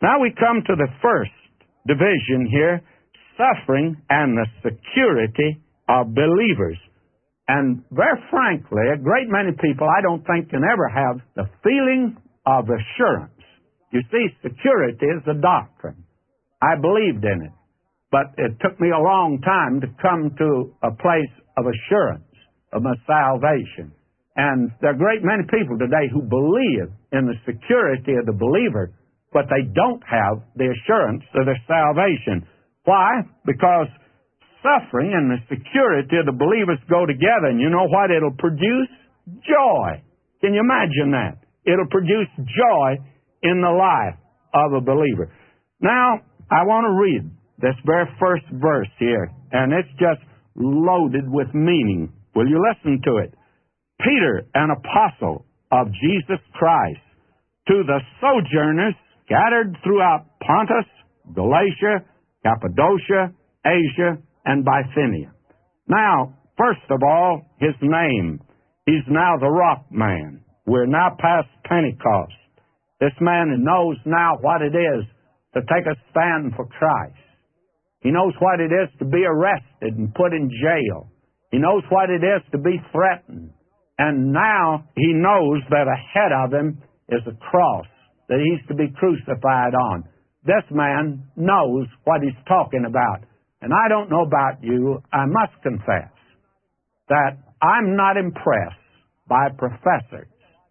Now we come to the first division here, suffering and the security of believers. And very frankly, a great many people, I don't think, can ever have the feeling of assurance. You see, security is a doctrine. I believed in it. But it took me a long time to come to a place of assurance of my salvation. And there are a great many people today who believe in the security of the believer, but they don't have the assurance of their salvation. Why? Because suffering and the security of the believers go together. And you know what it'll produce? Joy. Can you imagine that? It'll produce joy in the life of a believer. Now, I want to read this very first verse here, and it's just loaded with meaning. Will you listen to it? Peter, an apostle of Jesus Christ, to the sojourners scattered throughout Pontus, Galatia, Cappadocia, Asia, and Bithynia. Now, first of all, his name. He's now the Rock Man. We're now past Pentecost. This man knows now what it is to take a stand for Christ. He knows what it is to be arrested and put in jail. He knows what it is to be threatened. And now he knows that ahead of him is a cross that he's to be crucified on. This man knows what he's talking about. And I don't know about you, I must confess that I'm not impressed by professors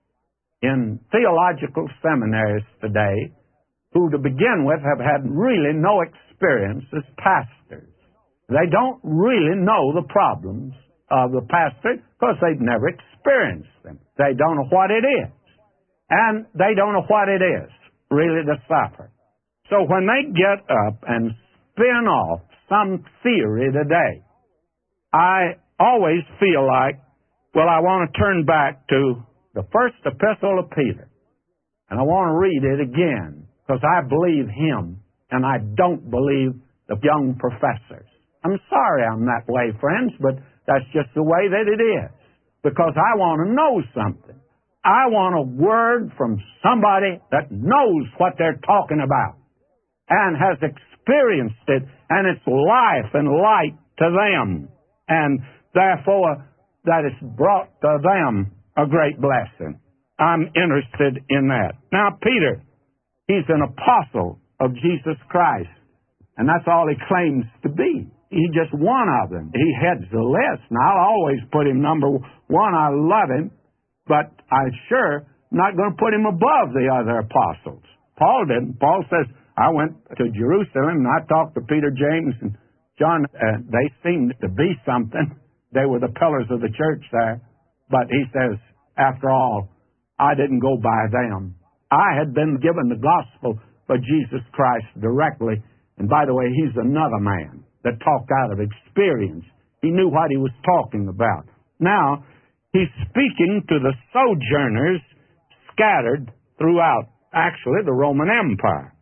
in theological seminaries today who, to begin with, have had really no experience as pastors. They don't really know the problems of the pastor because they've never experienced them. They don't know what it is. And they don't know what it is, really, to suffer. So when they get up and spin off some theory today, I always feel like, well, I want to turn back to the first epistle of Peter. And I want to read it again because I believe him and I don't believe the young professors. I'm sorry I'm that way, friends, but that's just the way that it is. Because I want to know something. I want a word from somebody that knows what they're talking about and has experienced it, and it's life and light to them. And therefore, that it's brought to them a great blessing. I'm interested in that. Now, Peter, he's an apostle of Jesus Christ, and that's all he claims to be. He's just one of them. He heads the list, and I'll always put him number one. I love him, but I'm sure not going to put him above the other apostles. Paul didn't. Paul says, I went to Jerusalem, and I talked to Peter, James, and John. They seemed to be something. They were the pillars of the church there. But he says, after all, I didn't go by them. I had been given the gospel by Jesus Christ directly. And by the way, he's another man that talked out of experience. He knew what he was talking about. Now, he's speaking to the sojourners scattered throughout, actually, the Roman Empire.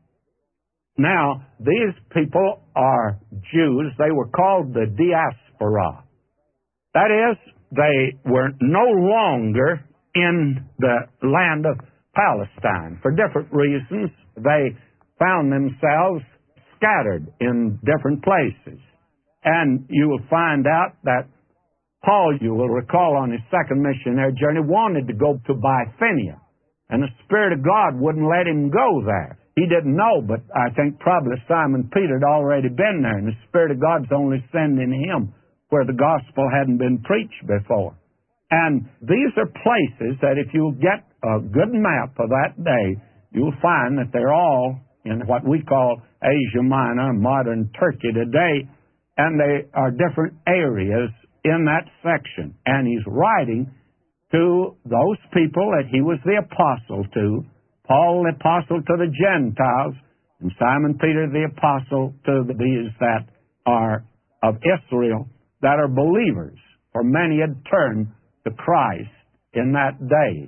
Now, these people are Jews. They were called the diaspora. That is, they were no longer in the land of Palestine. For different reasons, they found themselves scattered in different places. And you will find out that Paul, you will recall, on his second missionary journey, wanted to go to Bithynia. And the Spirit of God wouldn't let him go there. He didn't know, but I think probably Simon Peter had already been there, and the Spirit of God's only sending him where the gospel hadn't been preached before. And these are places that if you get a good map of that day, you'll find that they're all in what we call Asia Minor, modern Turkey today, and they are different areas in that section. And he's writing to those people that he was the apostle to, Paul the apostle to the Gentiles, and Simon Peter the apostle to these that are of Israel, that are believers, for many had turned to Christ in that day.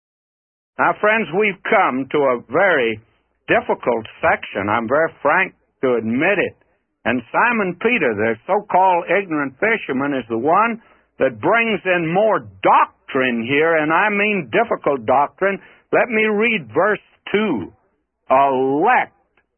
Now, friends, we've come to a very difficult section. I'm very frank to admit it. And Simon Peter, the so-called ignorant fisherman, is the one that brings in more doctrine here, and I mean difficult doctrine. Let me read verse 2. Elect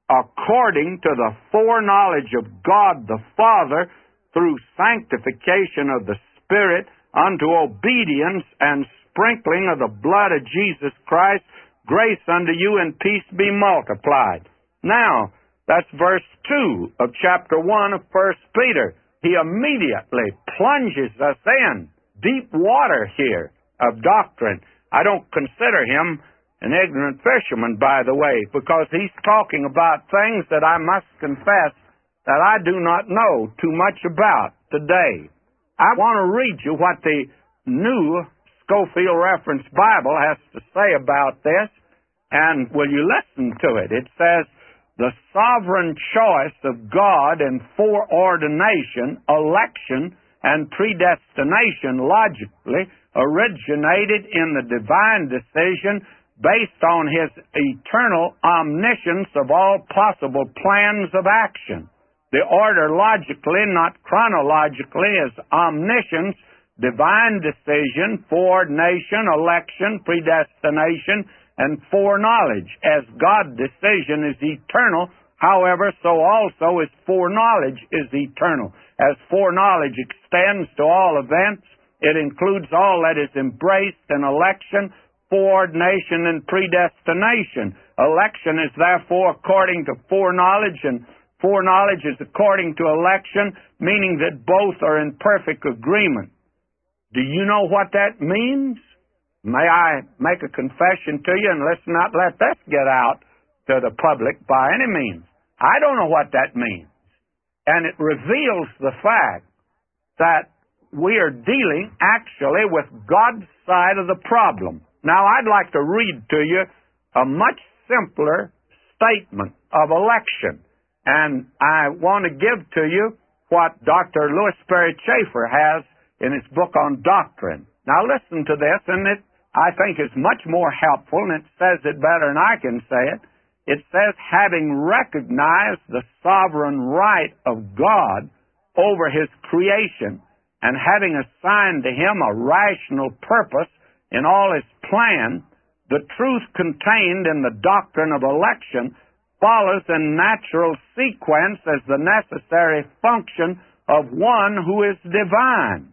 according to the foreknowledge of God the Father, through sanctification of the Spirit, unto obedience and sprinkling of the blood of Jesus Christ, grace unto you and peace be multiplied. Now, that's verse 2 of chapter 1 of 1 Peter. He immediately plunges us in deep water here of doctrine. I don't consider him an ignorant fisherman, by the way, because he's talking about things that I must confess that I do not know too much about today. I want to read you what the New Scofield Reference Bible has to say about this, and will you listen to it? It says, the sovereign choice of God and foreordination, election, and predestination logically originated in the divine decision based on His eternal omniscience of all possible plans of action. The order logically, not chronologically, is omniscience, divine decision, foreordination, election, predestination, and foreknowledge. As God's decision is eternal, however, so also is foreknowledge is eternal. As foreknowledge extends to all events, it includes all that is embraced in election, foreordination, and predestination. Election is therefore according to foreknowledge, and foreknowledge is according to election, meaning that both are in perfect agreement. Do you know what that means? May I make a confession to you, and let's not let that get out to the public by any means. I don't know what that means. And it reveals the fact that we are dealing actually with God's side of the problem. Now, I'd like to read to you a much simpler statement of election. And I want to give to you what Dr. Louis Sperry Chafer has in his book on doctrine. Now, listen to this, and it, I think, is much more helpful, and it says it better than I can say it. It says, having recognized the sovereign right of God over His creation, and having assigned to Him a rational purpose in all His plan, the truth contained in the doctrine of election follows in natural sequence as the necessary function of one who is divine.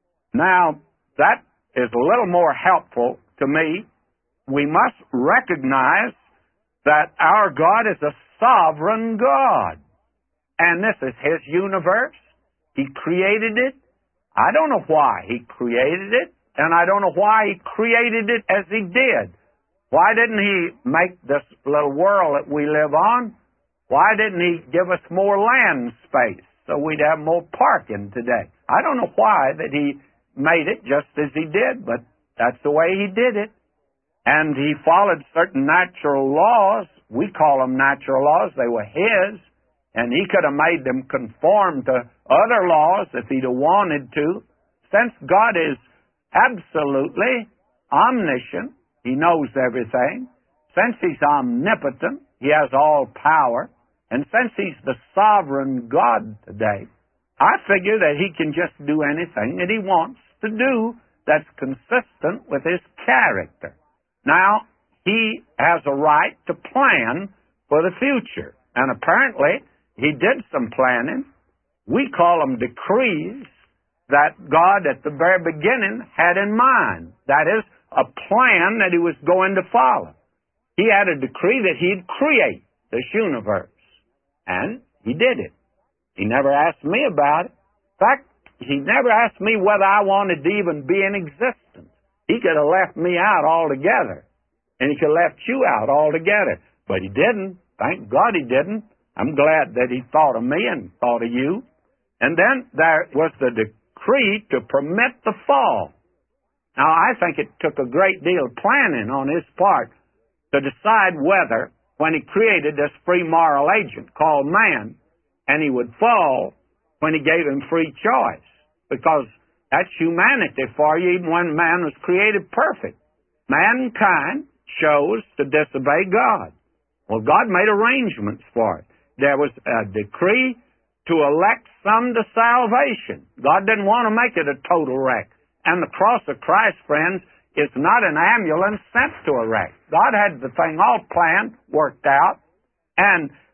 Now, that is a little more helpful to me. We must recognize that our God is a sovereign God. And this is His universe. He created it. I don't know why He created it, and I don't know why He created it as He did. Why didn't He make this little world that we live on? Why didn't He give us more land space so we'd have more parking today? I don't know why that He made it just as He did, but that's the way He did it. And He followed certain natural laws. We call them natural laws. They were His. And He could have made them conform to other laws if He'd have wanted to. Since God is absolutely omniscient, He knows everything. Since He's omnipotent, He has all power. And since He's the sovereign God today, I figure that He can just do anything that He wants to do that's consistent with His character. Now, He has a right to plan for the future. And apparently, He did some planning. We call them decrees that God at the very beginning had in mind. That is, a plan that He was going to follow. He had a decree that He'd create this universe. And He did it. He never asked me about it. In fact, He never asked me whether I wanted to even be in existence. He could have left me out altogether. And He could have left you out altogether. But He didn't. Thank God He didn't. I'm glad that He thought of me and thought of you. And then there was the decree to permit the fall. Now, I think it took a great deal of planning on His part to decide whether, when He created this free moral agent called man, and he would fall when He gave him free choice. Because that's humanity for you, even when man was created perfect. Mankind chose to disobey God. Well, God made arrangements for it. There was a decree to elect some to salvation. God didn't want to make it a total wreck. And the cross of Christ, friends, is not an ambulance sent to a wreck. God had the thing all planned, worked out, and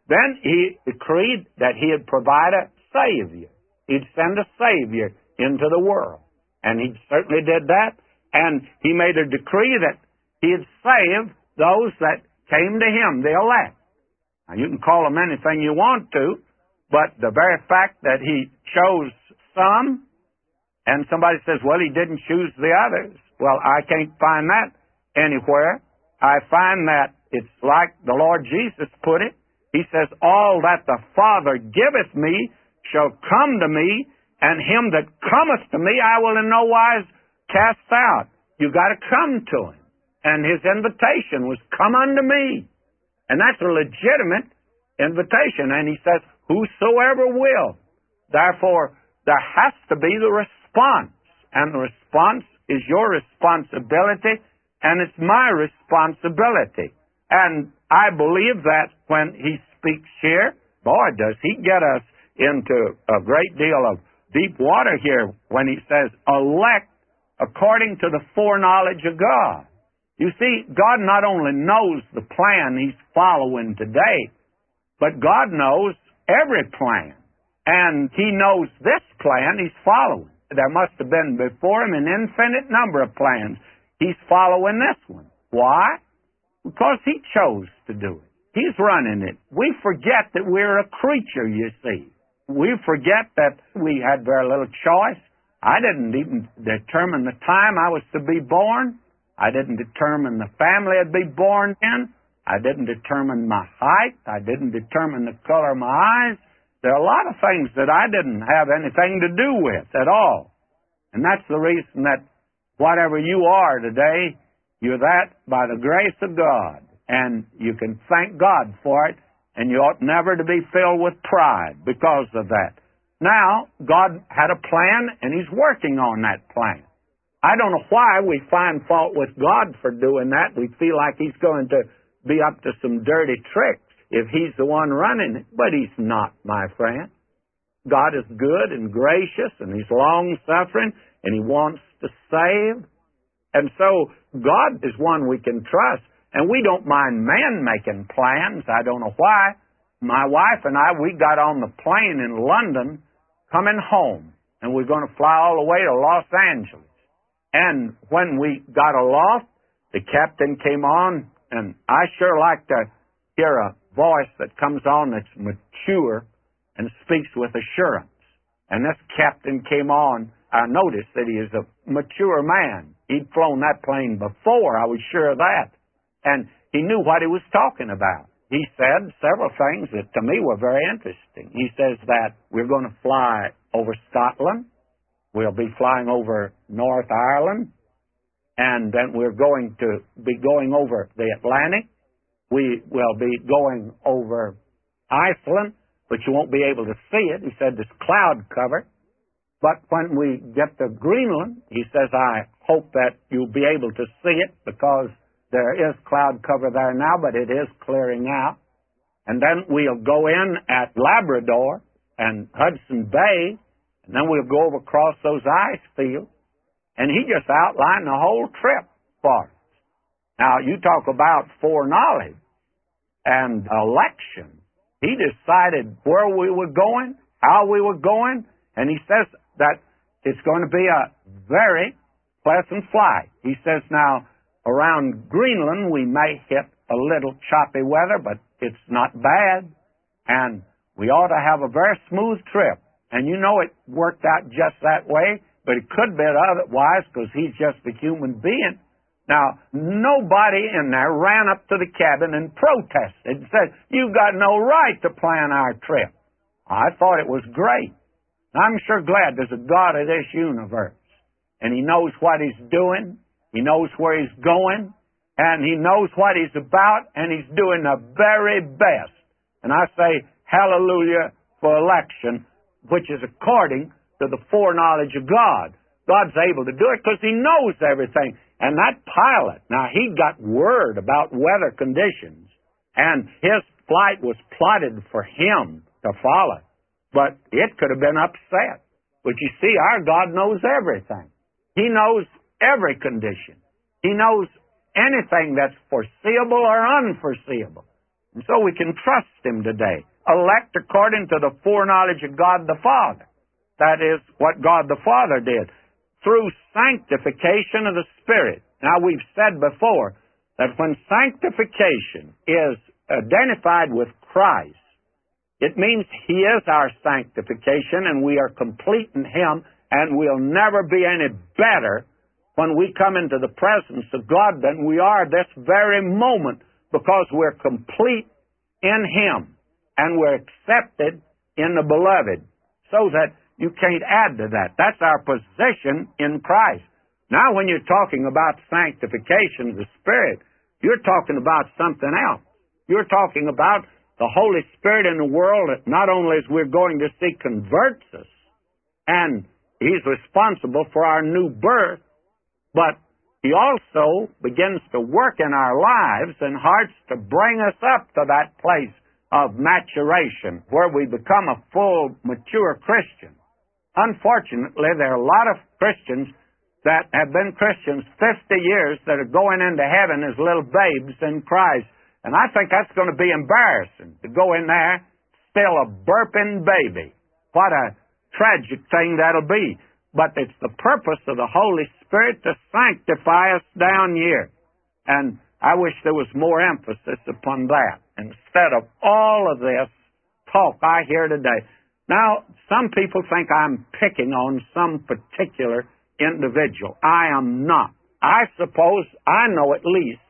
Then he decreed that he'd provide a Savior. He'd send a Savior into the world. And he certainly did that. And he made a decree that he'd save those that came to him, the elect. Now, you can call them anything you want to, but the very fact that he chose some, and somebody says, well, he didn't choose the others. Well, I can't find that anywhere. I find that it's like the Lord Jesus put it. He says, all that the Father giveth me shall come to me, and him that cometh to me I will in no wise cast out. You got to come to him. And his invitation was, come unto me. And that's a legitimate invitation. And he says, whosoever will. Therefore, there has to be the response. And the response is your responsibility, and it's my responsibility. And I believe that when he speaks here, boy, does he get us into a great deal of deep water here when he says, elect according to the foreknowledge of God. You see, God not only knows the plan he's following today, but God knows every plan. And he knows this plan he's following. There must have been before him an infinite number of plans. He's following this one. Why? Because he chose to do it. He's running it. We forget that we're a creature, you see. We forget that we had very little choice. I didn't even determine the time I was to be born. I didn't determine the family I'd be born in. I didn't determine my height. I didn't determine the color of my eyes. There are a lot of things that I didn't have anything to do with at all. And that's the reason that whatever you are today, you're that by the grace of God. And you can thank God for it, and you ought never to be filled with pride because of that. Now, God had a plan, and he's working on that plan. I don't know why we find fault with God for doing that. We feel like he's going to be up to some dirty tricks if he's the one running it. But he's not, my friend. God is good and gracious, and he's long-suffering, and he wants to save. And so God is one we can trust. And we don't mind man making plans. I don't know why. My wife and I, we got on the plane in London coming home, and we're going to fly all the way to Los Angeles. And when we got aloft, the captain came on, and I sure like to hear a voice that comes on that's mature and speaks with assurance. And this captain came on. I noticed that he is a mature man. He'd flown that plane before, I was sure of that. And he knew what he was talking about. He said several things that to me were very interesting. He says that we're going to fly over Scotland. We'll be flying over North Ireland. And then we're going to be going over the Atlantic. We will be going over Iceland, but you won't be able to see it. He said there's cloud cover. But when we get to Greenland, he says, I hope that you'll be able to see it because there is cloud cover there now, but it is clearing out. And then we'll go in at Labrador and Hudson Bay, and then we'll go over across those ice fields. And he just outlined the whole trip for us. Now, you talk about foreknowledge and election. He decided where we were going, how we were going, and he says that it's going to be a very pleasant flight. He says now, around Greenland, we may hit a little choppy weather, but it's not bad, and we ought to have a very smooth trip. And you know it worked out just that way, but it could be otherwise because he's just a human being. Now, nobody in there ran up to the cabin and protested and said, you've got no right to plan our trip. I thought it was great. I'm sure glad there's a God of this universe, and he knows what he's doing. He knows where he's going, and he knows what he's about, and he's doing the very best. And I say, hallelujah for election, which is according to the foreknowledge of God. God's able to do it because he knows everything. And that pilot, now he got word about weather conditions, and his flight was plotted for him to follow. But it could have been upset. But you see, our God knows everything. He knows every condition. He knows anything that's foreseeable or unforeseeable. And so we can trust Him today. Elect according to the foreknowledge of God the Father. That is what God the Father did. Through sanctification of the Spirit. Now, we've said before that when sanctification is identified with Christ, it means He is our sanctification and we are complete in Him, and we'll never be any better when we come into the presence of God than we are this very moment, because we're complete in Him and we're accepted in the Beloved, so that you can't add to that. That's our position in Christ. Now, when you're talking about sanctification of the Spirit, you're talking about something else. You're talking about the Holy Spirit in the world that not only as we're going to see converts us, and He's responsible for our new birth, but He also begins to work in our lives and hearts to bring us up to that place of maturation where we become a full, mature Christian. Unfortunately, there are a lot of Christians that have been Christians 50 years that are going into heaven as little babes in Christ. And I think that's going to be embarrassing, to go in there still a burping baby. What a tragic thing that'll be. But it's the purpose of the Holy Spirit to sanctify us down here. And I wish there was more emphasis upon that instead of all of this talk I hear today. Now, some people think I'm picking on some particular individual. I am not. I suppose I know at least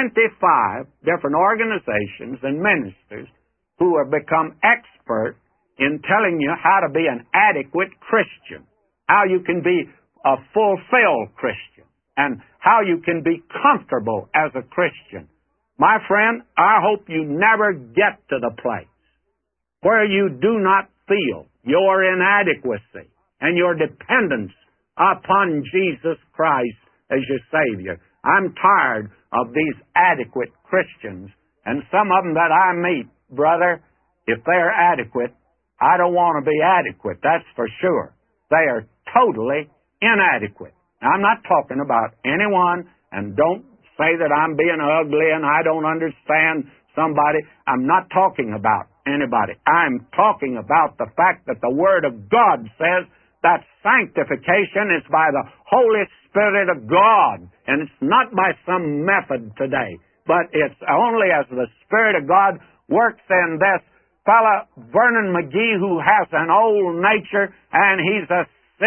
25 different organizations and ministers who have become expert in telling you how to be an adequate Christian, how you can be a fulfilled Christian, and how you can be comfortable as a Christian. My friend, I hope you never get to the place where you do not feel your inadequacy and your dependence upon Jesus Christ as your Savior. I'm tired of these adequate Christians, and some of them that I meet, brother, if they're adequate, I don't want to be adequate, that's for sure. They are totally inadequate. Now, I'm not talking about anyone, and don't say that I'm being ugly and I don't understand somebody. I'm not talking about anybody. I'm talking about the fact that the Word of God says that sanctification is by the Holy Spirit of God, and it's not by some method today, but it's only as the Spirit of God works in this fella, Vernon McGee, who has an old nature, and he's a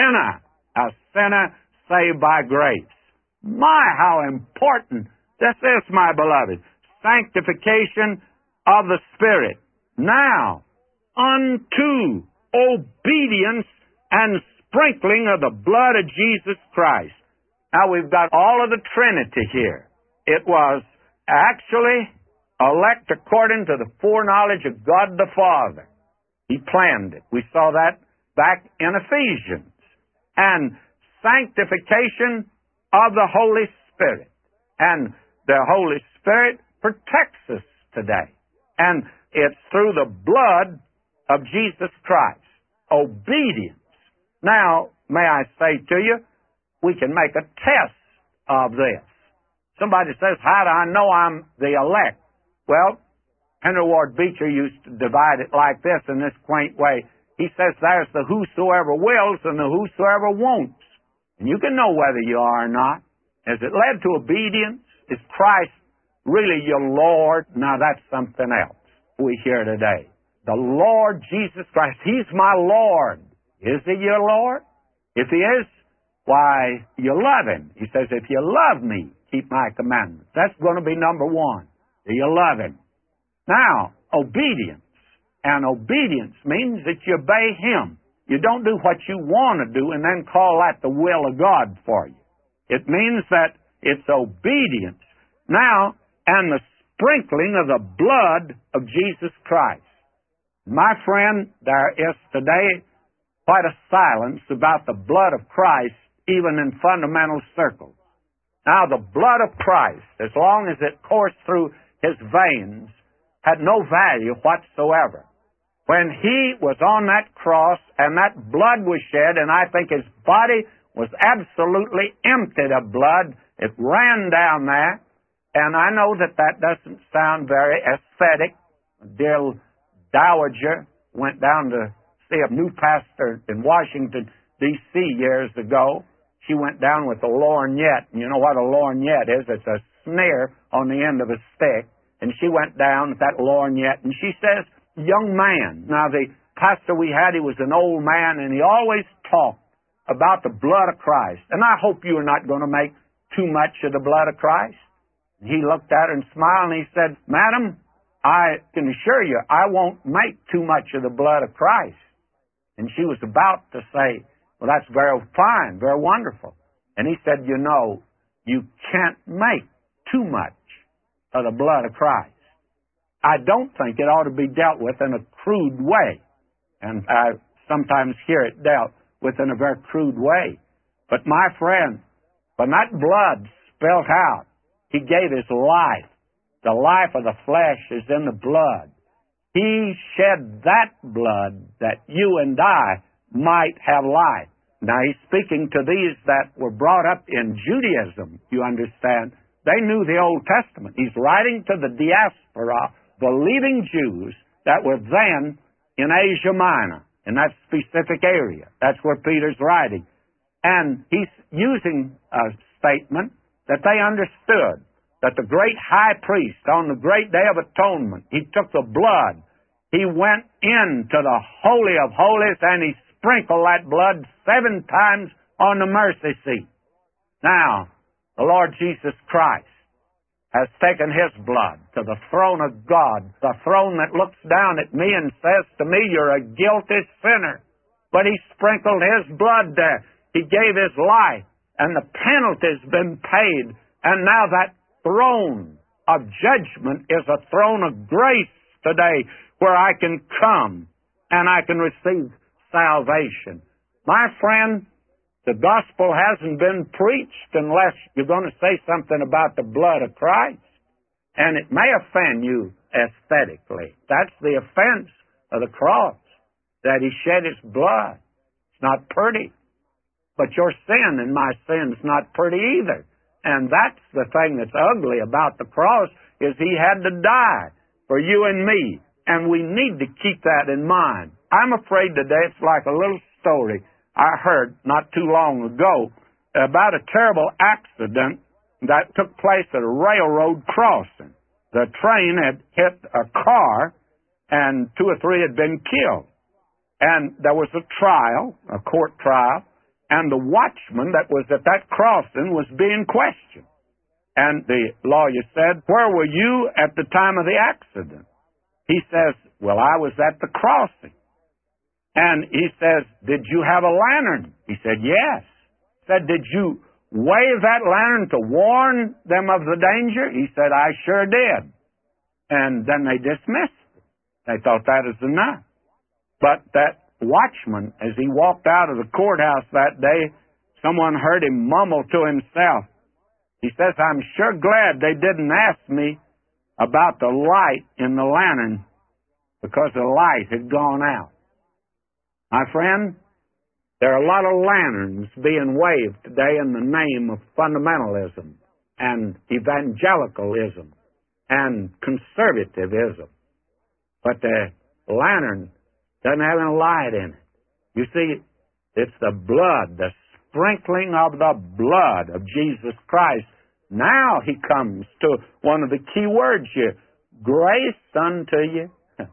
sinner saved by grace. My, how important this is, my beloved. Sanctification of the Spirit. Now, unto obedience and sprinkling of the blood of Jesus Christ. Now, we've got all of the Trinity here. It was actually elect according to the foreknowledge of God the Father. He planned it. We saw that back in Ephesians. And sanctification of the Holy Spirit. And the Holy Spirit protects us today. And it's through the blood of Jesus Christ. Obedience. Now, may I say to you, we can make a test of this. Somebody says, how do I know I'm the elect? Well, Henry Ward Beecher used to divide it like this in this quaint way. He says there's the whosoever wills and the whosoever won'ts. And you can know whether you are or not. Has it led to obedience? Is Christ really your Lord? Now that's something else we hear today. The Lord Jesus Christ, He's my Lord. Is He your Lord? If He is, why, you love Him. He says, if you love me, keep my commandments. That's going to be number one. Do you love Him? Now, obedience. And obedience means that you obey Him. You don't do what you want to do and then call that the will of God for you. It means that it's obedience. Now, and the sprinkling of the blood of Jesus Christ. My friend, there is today quite a silence about the blood of Christ, even in fundamental circles. Now, the blood of Christ, as long as it coursed through His veins, had no value whatsoever. When He was on that cross and that blood was shed, and I think His body was absolutely emptied of blood, it ran down there, and I know that that doesn't sound very aesthetic, dear dowager, went down to see a new pastor in Washington, D.C. years ago. She went down with a lorgnette. You know what a lorgnette is? It's a snare on the end of a stick. And she went down with that lorgnette, and she says, young man. Now, the pastor we had, he was an old man, and he always talked about the blood of Christ. And I hope you are not going to make too much of the blood of Christ. And he looked at her and smiled, and he said, Madam, I can assure you, I won't make too much of the blood of Christ. And she was about to say, well, that's very fine, very wonderful. And he said, you know, you can't make too much of the blood of Christ. I don't think it ought to be dealt with in a crude way. And I sometimes hear it dealt with in a very crude way. But my friend, when that blood spilled out, he gave his life. The life of the flesh is in the blood. He shed that blood that you and I might have life. Now, he's speaking to these that were brought up in Judaism, you understand. They knew the Old Testament. He's writing to the diaspora, believing Jews that were then in Asia Minor, in that specific area. That's where Peter's writing. And he's using a statement that they understood, that the great high priest on the great day of atonement, he took the blood, he went into the Holy of Holies, and he sprinkled that blood 7 times on the mercy seat. Now, the Lord Jesus Christ has taken His blood to the throne of God, the throne that looks down at me and says to me, you're a guilty sinner. But He sprinkled His blood there. He gave His life, and the penalty's been paid. And now that throne of judgment is a throne of grace today where I can come and I can receive salvation. My friend, the gospel hasn't been preached unless you're going to say something about the blood of Christ. And it may offend you aesthetically. That's the offense of the cross, that He shed His blood. It's not pretty. But your sin and my sin's not pretty either. And that's the thing that's ugly about the cross, is He had to die for you and me. And we need to keep that in mind. I'm afraid today it's like a little story I heard not too long ago about a terrible accident that took place at a railroad crossing. The train had hit a car, and 2 or 3 had been killed. And there was a trial, a court trial, and the watchman that was at that crossing was being questioned. And the lawyer said, where were you at the time of the accident? He says, well, I was at the crossing. And he says, did you have a lantern? He said, yes. He said, did you wave that lantern to warn them of the danger? He said, I sure did. And then they dismissed it. They thought that was enough. But that watchman, as he walked out of the courthouse that day, someone heard him mumble to himself. He says, I'm sure glad they didn't ask me about the light in the lantern, because the light had gone out. My friend, there are a lot of lanterns being waved today in the name of fundamentalism and evangelicalism and conservatism. But the lantern doesn't have any light in it. You see, it's the blood, the sprinkling of the blood of Jesus Christ. Now He comes to one of the key words here, grace unto you,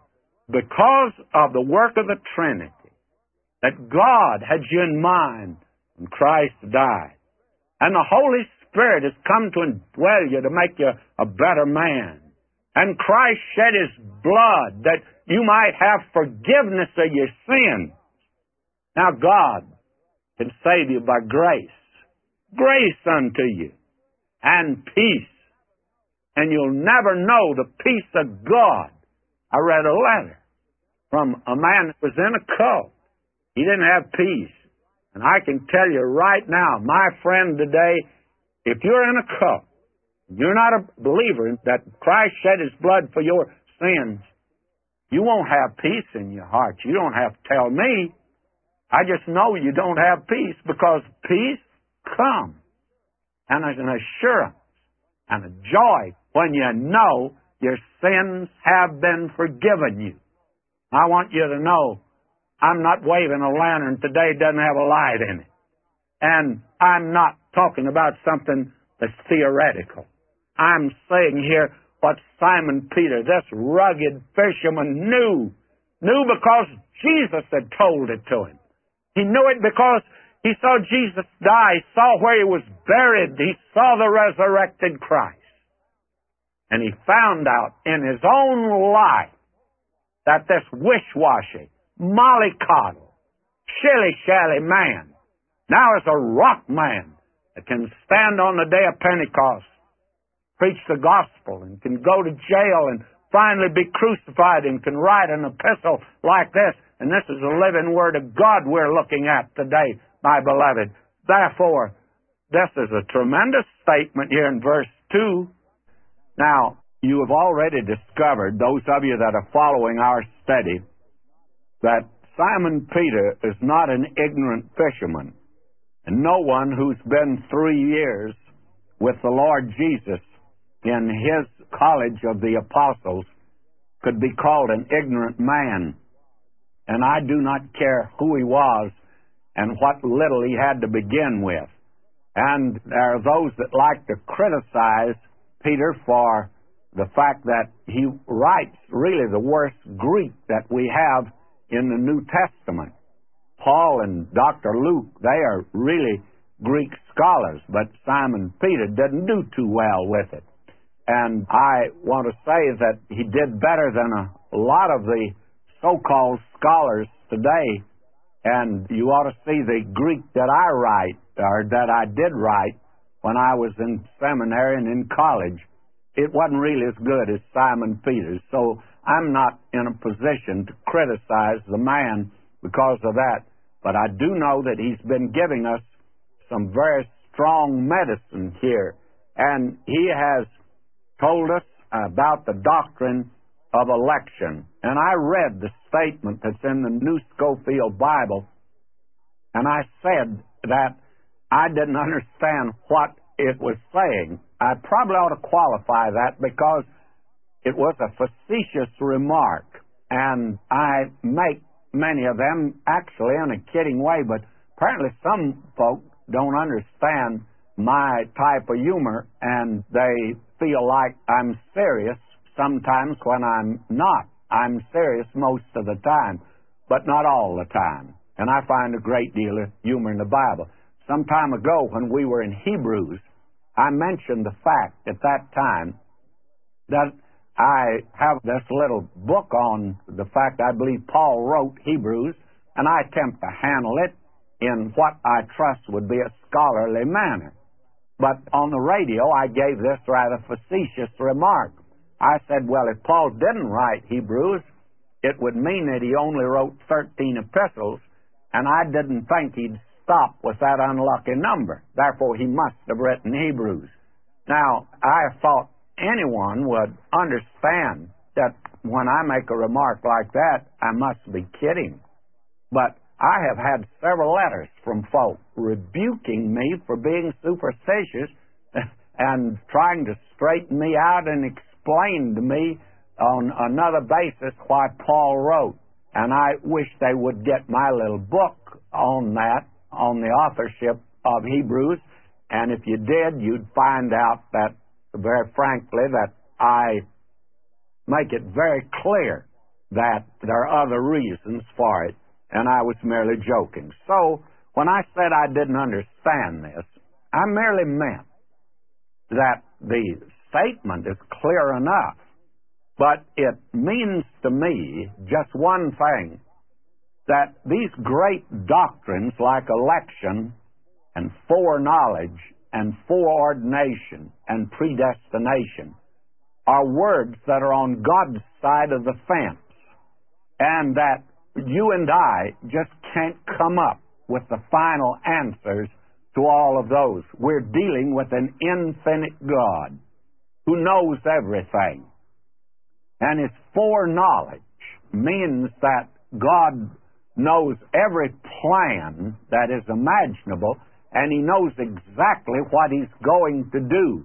because of the work of the Trinity, that God had you in mind when Christ died. And the Holy Spirit has come to indwell you to make you a better man. And Christ shed His blood that you might have forgiveness of your sins. Now God can save you by grace. Grace unto you. And peace. And you'll never know the peace of God. I read a letter from a man that was in a cult. He didn't have peace. And I can tell you right now, my friend today, if you're in a cult, you're not a believer that Christ shed His blood for your sins, you won't have peace in your heart. You don't have to tell me. I just know you don't have peace, because peace comes. And there's an assurance and a joy when you know Your sins have been forgiven you. I want you to know, I'm not waving a lantern today that doesn't have a light in it. And I'm not talking about something that's theoretical. I'm saying here what Simon Peter, this rugged fisherman, knew. Knew because Jesus had told it to him. He knew it because he saw Jesus die. He saw where he was buried. He saw the resurrected Christ. And he found out in his own life that this wish-washy, mollycoddle, shilly-shally man now is a rock man that can stand on the day of Pentecost, preach the gospel, and can go to jail and finally be crucified and can write an epistle like this. And this is the living Word of God we're looking at today, my beloved. Therefore, this is a tremendous statement here in verse 2. Now, you have already discovered, those of you that are following our study, that Simon Peter is not an ignorant fisherman. And no one who's been 3 years with the Lord Jesus in his college of the apostles could be called an ignorant man. And I do not care who he was and what little he had to begin with. And there are those that like to criticize Peter for the fact that he writes really the worst Greek that we have in the New Testament. Paul and Dr. Luke, they are really Greek scholars, but Simon Peter didn't do too well with it. And I want to say that he did better than a lot of the so-called scholars today. And you ought to see the Greek that I write, or that I did write when I was in seminary and in college. It wasn't really as good as Simon Peter's. So I'm not in a position to criticize the man because of that. But I do know that he's been giving us some very strong medicine here. And he has told us about the doctrine of election. And I read the statement that's in the New Scofield Bible, and I said that I didn't understand what it was saying. I probably ought to qualify that because it was a facetious remark, and I make many of them actually in a kidding way, but apparently some folk don't understand my type of humor, and they feel like I'm serious sometimes when I'm not. I'm serious most of the time, but not all the time. And I find a great deal of humor in the Bible. Some time ago when we were in Hebrews, I mentioned the fact at that time that I have this little book on the fact I believe Paul wrote Hebrews, and I attempt to handle it in what I trust would be a scholarly manner. But on the radio, I gave this rather facetious remark. I said, well, if Paul didn't write Hebrews, it would mean that he only wrote 13 epistles, and I didn't think he'd stop with that unlucky number. Therefore, he must have written Hebrews. Now, I thought anyone would understand that when I make a remark like that, I must be kidding. But I have had several letters from folk rebuking me for being superstitious and trying to straighten me out and explain to me on another basis why Paul wrote. And I wish they would get my little book on that, on the authorship of Hebrews. And if you did, you'd find out that, very frankly, that I make it very clear that there are other reasons for it, and I was merely joking. So, when I said I didn't understand this, I merely meant that the statement is clear enough, but it means to me just one thing, that these great doctrines like election and foreknowledge and foreordination and predestination are words that are on God's side of the fence, and that you and I just can't come up with the final answers to all of those. We're dealing with an infinite God who knows everything. And his foreknowledge means that God knows every plan that is imaginable, and he knows exactly what he's going to do.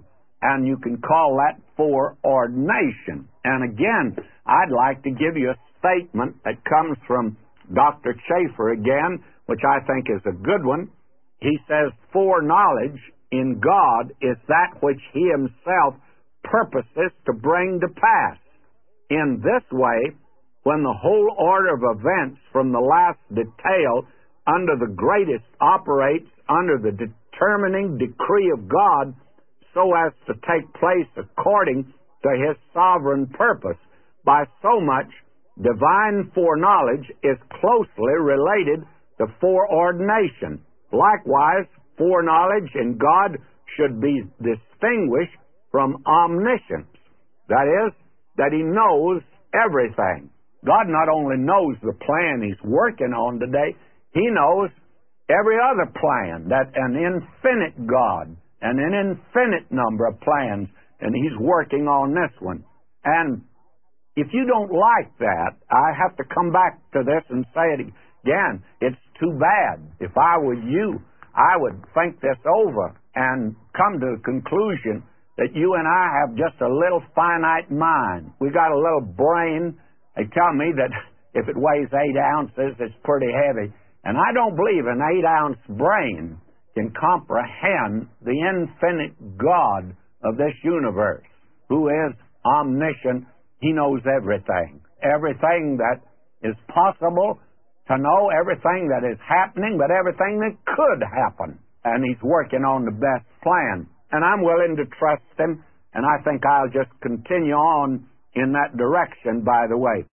and you can call that foreordination. And again, I'd like to give you a statement that comes from Dr. Chafer again, which I think is a good one. He says, foreknowledge in God is that which He Himself purposes to bring to pass. In this way, when the whole order of events from the last detail under the greatest operates under the determining decree of God so as to take place according to His sovereign purpose, by so much divine foreknowledge is closely related to foreordination. Likewise, foreknowledge in God should be distinguished from omniscience. That is, that He knows everything. God not only knows the plan He's working on today, He knows every other plan, that an infinite God and an infinite number of plans, and He's working on this one. And if you don't like that, I have to come back to this and say it again. It's too bad. If I were you, I would think this over and come to the conclusion that you and I have just a little finite mind. We got a little brain. They tell me that if it weighs 8 ounces, it's pretty heavy. And I don't believe an 8-ounce brain can comprehend the infinite God of this universe, who is omniscient. He knows everything. Everything that is possible to know, everything that is happening, but everything that could happen. And He's working on the best plan. And I'm willing to trust Him, and I think I'll just continue on in that direction, by the way.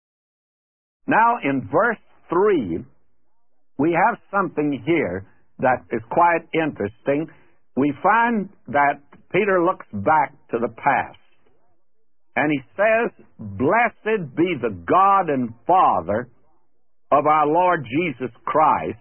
Now, in verse 3, we have something here that is quite interesting. We find that Peter looks back to the past, and he says, "Blessed be the God and Father of our Lord Jesus Christ,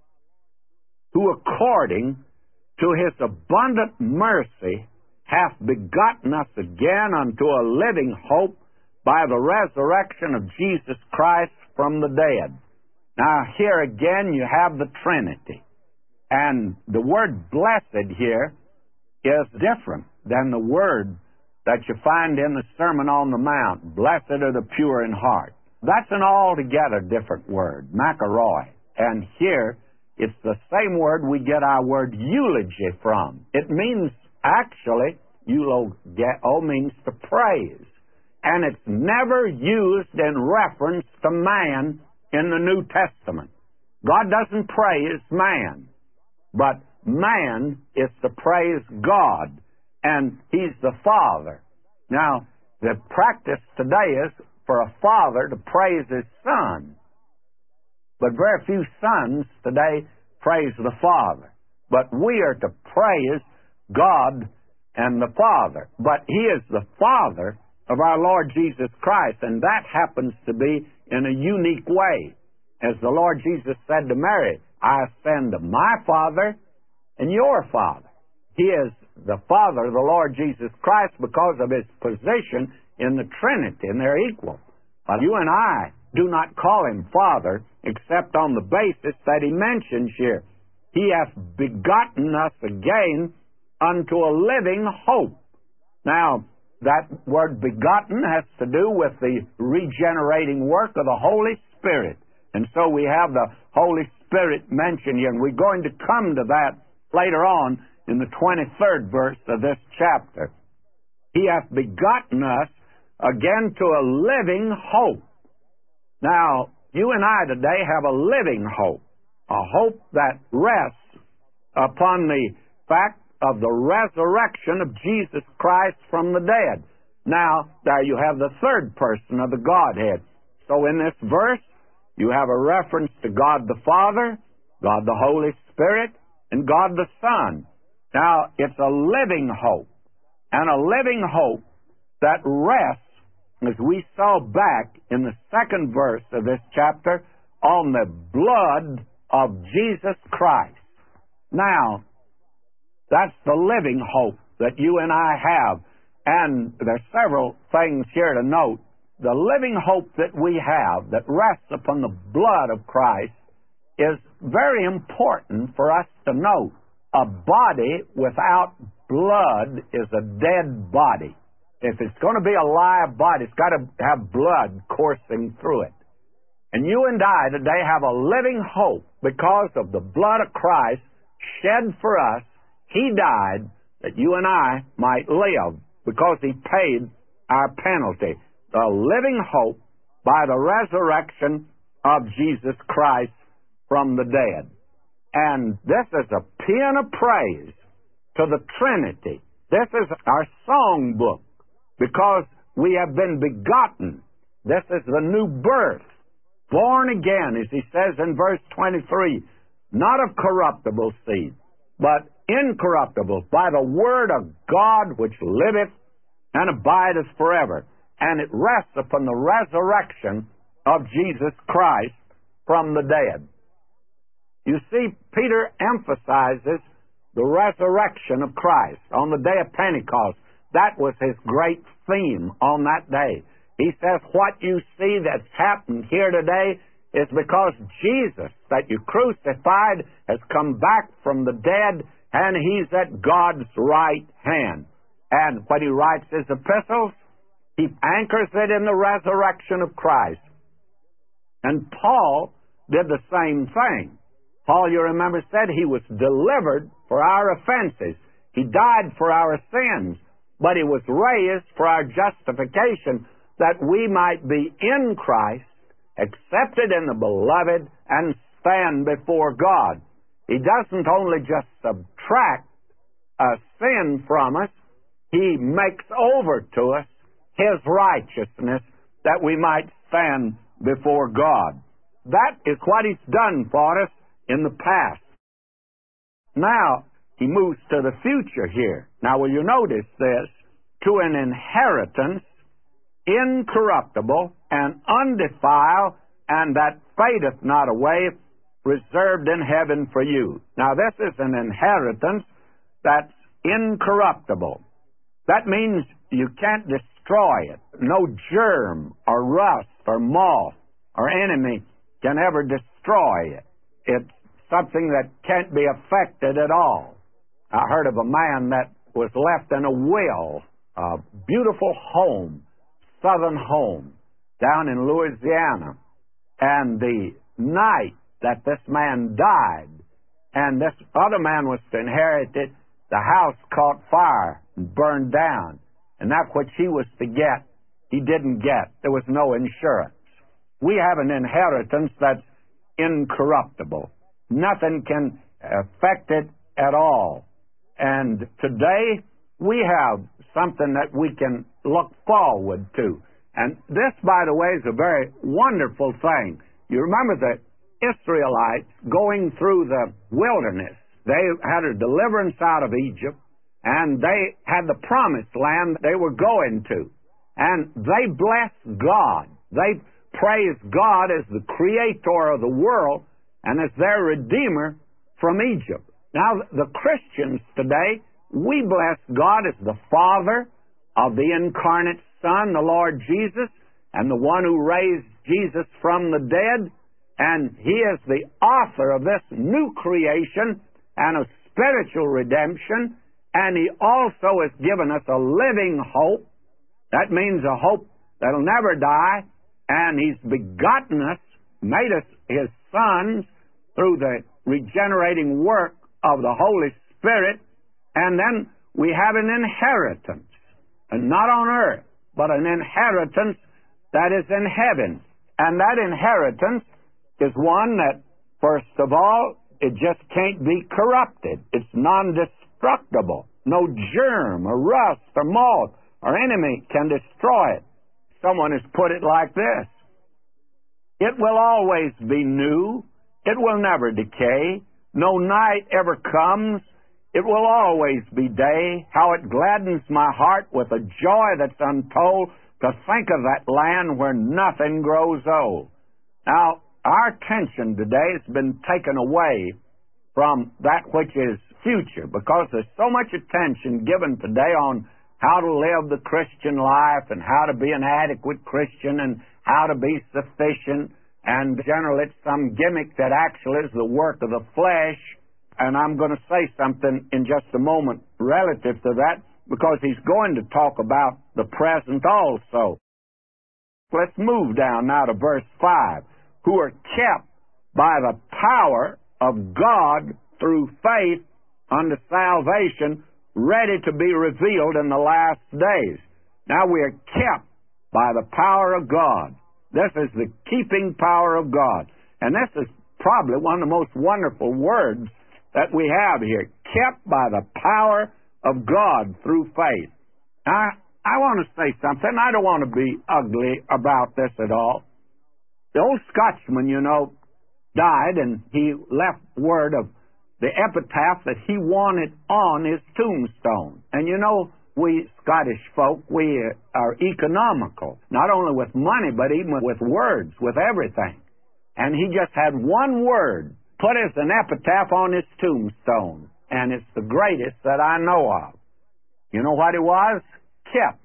who according to His abundant mercy hath begotten us again unto a living hope by the resurrection of Jesus Christ from the dead." Now, here again you have the Trinity. And the word blessed here is different than the word that you find in the Sermon on the Mount. Blessed are the pure in heart. That's an altogether different word, makaroi. And here, it's the same word we get our word eulogy from. It means, actually, eulogeo means to praise. And it's never used in reference to man in the New Testament. God doesn't praise man, but man is to praise God, and He's the Father. Now, the practice today is for a father to praise his son, but very few sons today praise the Father. But we are to praise God and the Father. But He is the Father of our Lord Jesus Christ, and that happens to be in a unique way. As the Lord Jesus said to Mary, "I ascend to my Father and your Father." He is the Father of the Lord Jesus Christ because of His position in the Trinity, and they're equal. But you and I do not call Him Father except on the basis that He mentions here. He hath begotten us again unto a living hope. Now, that word begotten has to do with the regenerating work of the Holy Spirit. And so we have the Holy Spirit mentioned here, and we're going to come to that later on in the 23rd verse of this chapter. He hath begotten us again to a living hope. Now, you and I today have a living hope, a hope that rests upon the fact of the resurrection of Jesus Christ from the dead. Now, there you have the third person of the Godhead. So in this verse, you have a reference to God the Father, God the Holy Spirit, and God the Son. Now, it's a living hope, and a living hope that rests, as we saw back in the second verse of this chapter, on the blood of Jesus Christ. Now, that's the living hope that you and I have. And there's several things here to note. The living hope that we have that rests upon the blood of Christ is very important for us to note. A body without blood is a dead body. If it's going to be a live body, it's got to have blood coursing through it. And you and I today have a living hope because of the blood of Christ shed for us. He died that you and I might live because He paid our penalty. The living hope by the resurrection of Jesus Christ from the dead. And this is a paean of praise to the Trinity. This is our song book because we have been begotten. This is the new birth, born again, as He says in verse 23, not of corruptible seed, but incorruptible, by the word of God which liveth and abideth forever. And it rests upon the resurrection of Jesus Christ from the dead. You see, Peter emphasizes the resurrection of Christ on the day of Pentecost. That was his great theme on that day. He says, what you see that's happened here today is because Jesus, that you crucified, has come back from the dead, and He's at God's right hand. And when he writes his epistles, he anchors it in the resurrection of Christ. And Paul did the same thing. Paul, you remember, said he was delivered for our offenses. He died for our sins, but He was raised for our justification, that we might be in Christ, accepted in the Beloved, and stand before God. He doesn't only just subtract a sin from us, He makes over to us His righteousness, that we might stand before God. That is what He's done for us in the past. Now, He moves to the future here. Now, will you notice this? To an inheritance incorruptible and undefiled, and that fadeth not away, reserved in heaven for you. Now, this is an inheritance that's incorruptible. That means you can't destroy it. No germ or rust or moth or enemy can ever destroy it. It's something that can't be affected at all. I heard of a man that was left in a will, a beautiful home, southern home, down in Louisiana. And the night that this man died, and this other man was to inherit it, the house caught fire and burned down. And that which he was to get, he didn't get. There was no insurance. We have an inheritance that's incorruptible. Nothing can affect it at all. And today, we have something that we can look forward to. And this, by the way, is a very wonderful thing. You remember the Israelites going through the wilderness. They had a deliverance out of Egypt, and they had the promised land they were going to. And they blessed God. They praised God as the creator of the world and as their Redeemer from Egypt. Now, the Christians today, we bless God as the Father of the incarnate Son, the Lord Jesus, and the one who raised Jesus from the dead. And He is the author of this new creation and of spiritual redemption. And He also has given us a living hope. That means a hope that'll never die. And He's begotten us, made us His sons through the regenerating work of the Holy Spirit. And then we have an inheritance, and not on earth, but an inheritance that is in heaven. And that inheritance is one that, first of all, it just can't be corrupted. It's non-destructible. No germ or rust or moth or enemy can destroy it. Someone has put it like this: it will always be new. It will never decay. No night ever comes. It will always be day. How it gladdens my heart with a joy that's untold to think of that land where nothing grows old. Now, our attention today has been taken away from that which is future, because there's so much attention given today on how to live the Christian life and how to be an adequate Christian and how to be sufficient. And generally it's some gimmick that actually is the work of the flesh. And I'm going to say something in just a moment relative to that because he's going to talk about the present also. Let's move down now to verse 5. Who are kept by the power of God through faith unto salvation, ready to be revealed in the last days. Now we are kept by the power of God. This is the keeping power of God. And this is probably one of the most wonderful words that we have here. Kept by the power of God through faith. Now, I want to say something. I don't want to be ugly about this at all. The old Scotchman, you know, died, and he left word of the epitaph that he wanted on his tombstone. And you know, we Scottish folk, we are economical, not only with money, but even with words, with everything. And he just had one word put as an epitaph on his tombstone, and it's the greatest that I know of. You know what it was? Kept.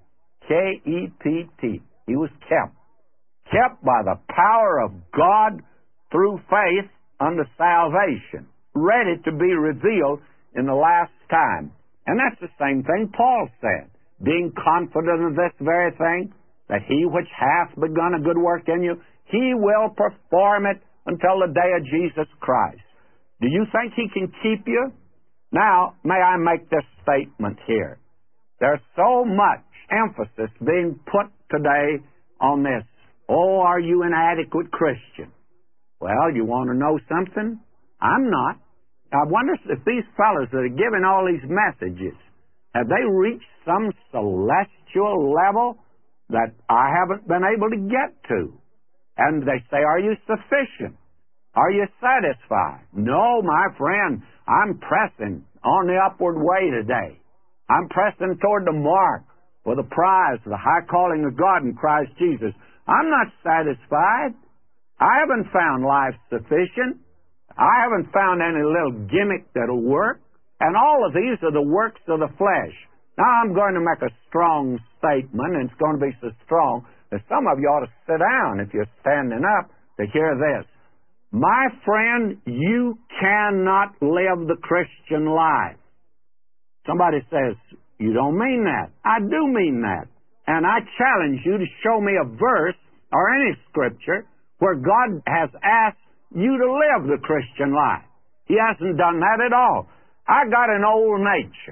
K-E-P-T. He was kept. Kept by the power of God through faith unto salvation, ready to be revealed in the last time. And that's the same thing Paul said, being confident of this very thing, that he which hath begun a good work in you, he will perform it until the day of Jesus Christ. Do you think he can keep you? Now, may I make this statement here. There's so much emphasis being put today on this. Oh, are you an adequate Christian? Well, you want to know something? I'm not. I wonder if these fellows that are giving all these messages, have they reached some celestial level that I haven't been able to get to? And they say, are you sufficient? Are you satisfied? No, my friend, I'm pressing on the upward way today. I'm pressing toward the mark for the prize of the high calling of God in Christ Jesus. I'm not satisfied. I haven't found life sufficient. I haven't found any little gimmick that'll work. And all of these are the works of the flesh. Now I'm going to make a strong statement, and it's going to be so strong that some of you ought to sit down if you're standing up to hear this. My friend, you cannot live the Christian life. Somebody says, you don't mean that. I do mean that. And I challenge you to show me a verse or any scripture where God has asked you to live the Christian life. He hasn't done that at all. I got an old nature,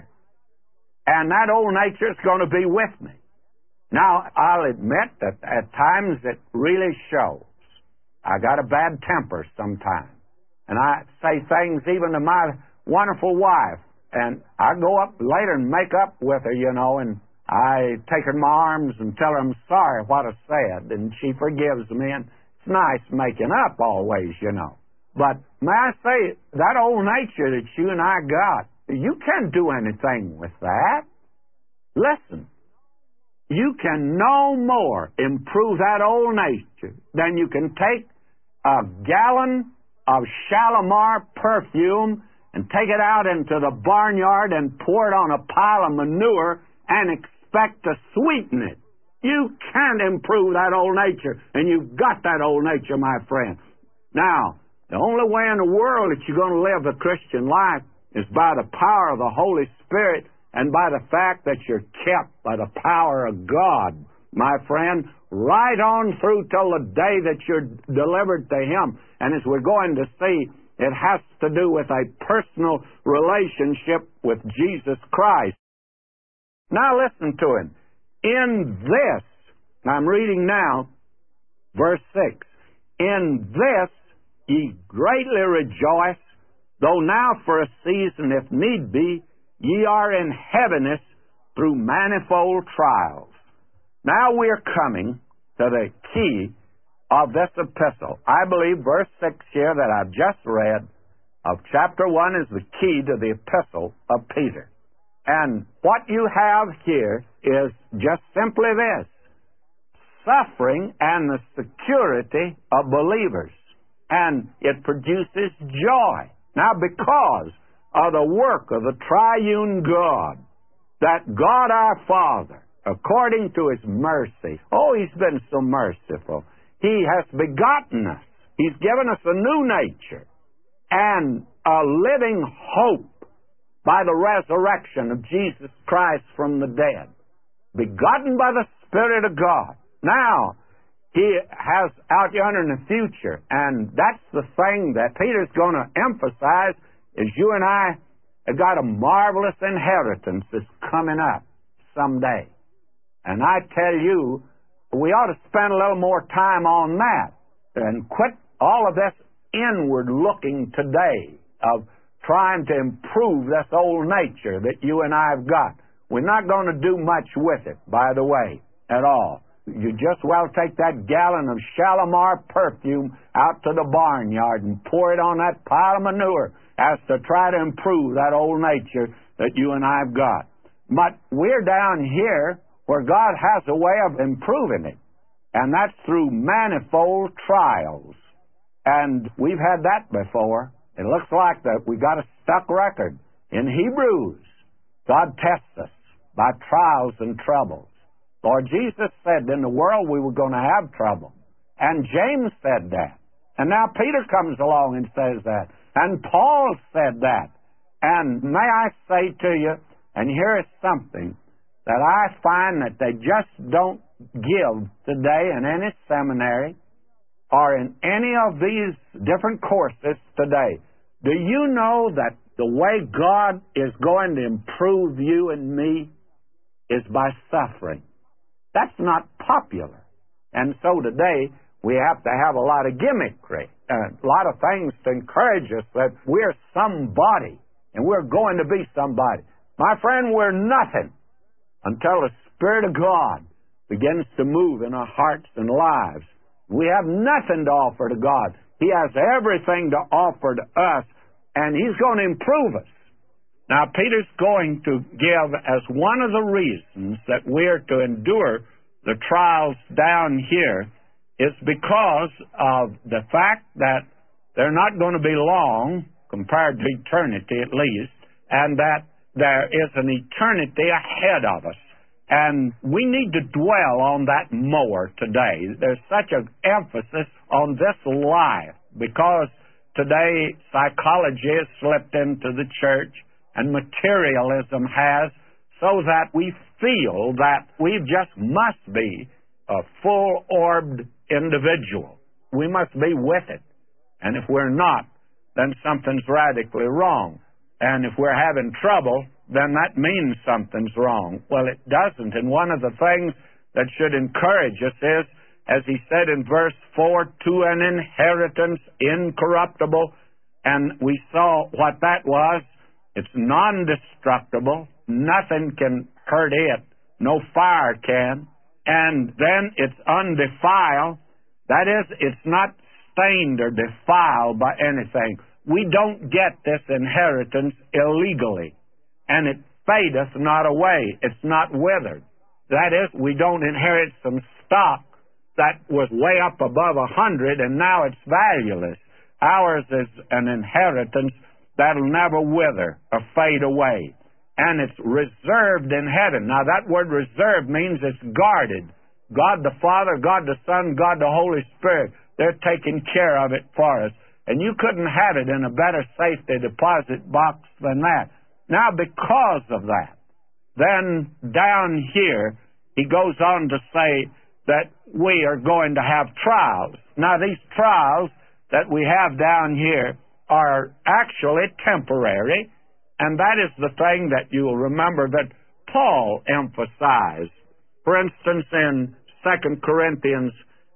and that old nature is going to be with me. Now, I'll admit that at times it really shows. I got a bad temper sometimes, and I say things even to my wonderful wife, and I go up later and make up with her, you know, and I take her in my arms and tell her I'm sorry what I said, and she forgives me, and it's nice making up always, you know. But may I say, that old nature that you and I got, you can't do anything with that. Listen, you can no more improve that old nature than you can take a gallon of Shalimar perfume and take it out into the barnyard and pour it on a pile of manure and expect to sweeten it. You can't improve that old nature, and you've got that old nature, my friend. Now, the only way in the world that you're going to live the Christian life is by the power of the Holy Spirit and by the fact that you're kept by the power of God, my friend, right on through till the day that you're delivered to Him. And as we're going to see, it has to do with a personal relationship with Jesus Christ. Now listen to Him. In this, I'm reading now, verse 6, in this ye greatly rejoice, though now for a season, if need be, ye are in heaviness through manifold trials. Now we are coming to the key of this epistle. I believe verse 6 here that I've just read of chapter 1 is the key to the epistle of Peter. And what you have here is just simply this: suffering and the security of believers. And it produces joy. Now, because of the work of the triune God, that God our Father, according to His mercy, oh, He's been so merciful. He has begotten us. He's given us a new nature and a living hope by the resurrection of Jesus Christ from the dead, begotten by the Spirit of God. Now, He has out yonder in the future, and that's the thing that Peter's going to emphasize, is you and I have got a marvelous inheritance that's coming up someday. And I tell you, we ought to spend a little more time on that and quit all of this inward looking today of trying to improve this old nature that you and I have got. We're not going to do much with it, by the way, at all. You just well take that gallon of Shalimar perfume out to the barnyard and pour it on that pile of manure as to try to improve that old nature that you and I have got. But we're down here where God has a way of improving it, and that's through manifold trials. And we've had that before. It looks like that we got a stuck record. In Hebrews, God tests us by trials and troubles. Lord Jesus said in the world we were going to have trouble. And James said that. And now Peter comes along and says that. And Paul said that. And may I say to you, and here is something that I find that they just don't give today in any seminary or in any of these different courses today. Do you know that the way God is going to improve you and me is by suffering? That's not popular. And so today we have to have a lot of gimmickry, a lot of things to encourage us that we're somebody and we're going to be somebody. My friend, we're nothing until the Spirit of God begins to move in our hearts and lives. We have nothing to offer to God. He has everything to offer to us, and He's going to improve us. Now, Peter's going to give as one of the reasons that we're to endure the trials down here is because of the fact that they're not going to be long, compared to eternity at least, and that there is an eternity ahead of us. And we need to dwell on that more today. There's such an emphasis on this life because today psychology has slipped into the church and materialism has, so that we feel that we just must be a full-orbed individual. We must be with it. And if we're not, then something's radically wrong. And if we're having trouble, then that means something's wrong. Well, it doesn't. And one of the things that should encourage us is, as he said in verse 4, to an inheritance incorruptible. And we saw what that was. It's non-destructible. Nothing can hurt it. No fire can. And then it's undefiled. That is, it's not stained or defiled by anything. We don't get this inheritance illegally. And it fadeth not away. It's not withered. That is, we don't inherit some stock that was way up above 100 and now it's valueless. Ours is an inheritance that'll never wither or fade away. And it's reserved in heaven. Now, that word reserved means it's guarded. God the Father, God the Son, God the Holy Spirit, they're taking care of it for us. And you couldn't have it in a better safety deposit box than that. Now, because of that, then down here, he goes on to say that we are going to have trials. Now, these trials that we have down here are actually temporary, and that is the thing that you'll remember that Paul emphasized. For instance, in 2 Corinthians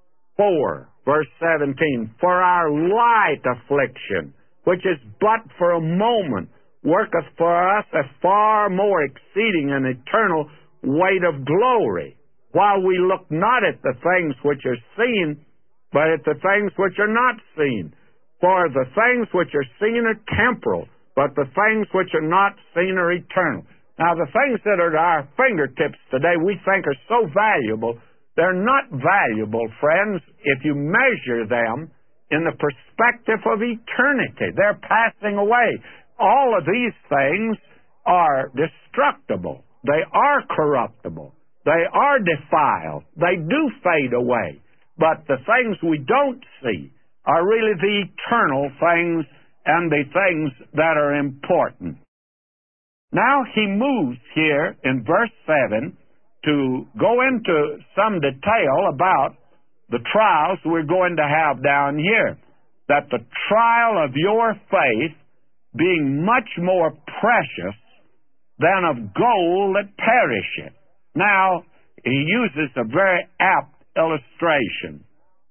4, verse 17, for our light affliction, which is but for a moment, worketh for us a far more exceeding and eternal weight of glory, while we look not at the things which are seen, but at the things which are not seen. For the things which are seen are temporal, but the things which are not seen are eternal. Now, the things that are at our fingertips today we think are so valuable, they're not valuable, friends, if you measure them in the perspective of eternity. They're passing away. All of these things are destructible. They are corruptible. They are defiled. They do fade away. But the things we don't see are really the eternal things and the things that are important. Now he moves here in verse 7 to go into some detail about the trials we're going to have down here. That the trial of your faith being much more precious than of gold that perisheth. Now, he uses a very apt illustration.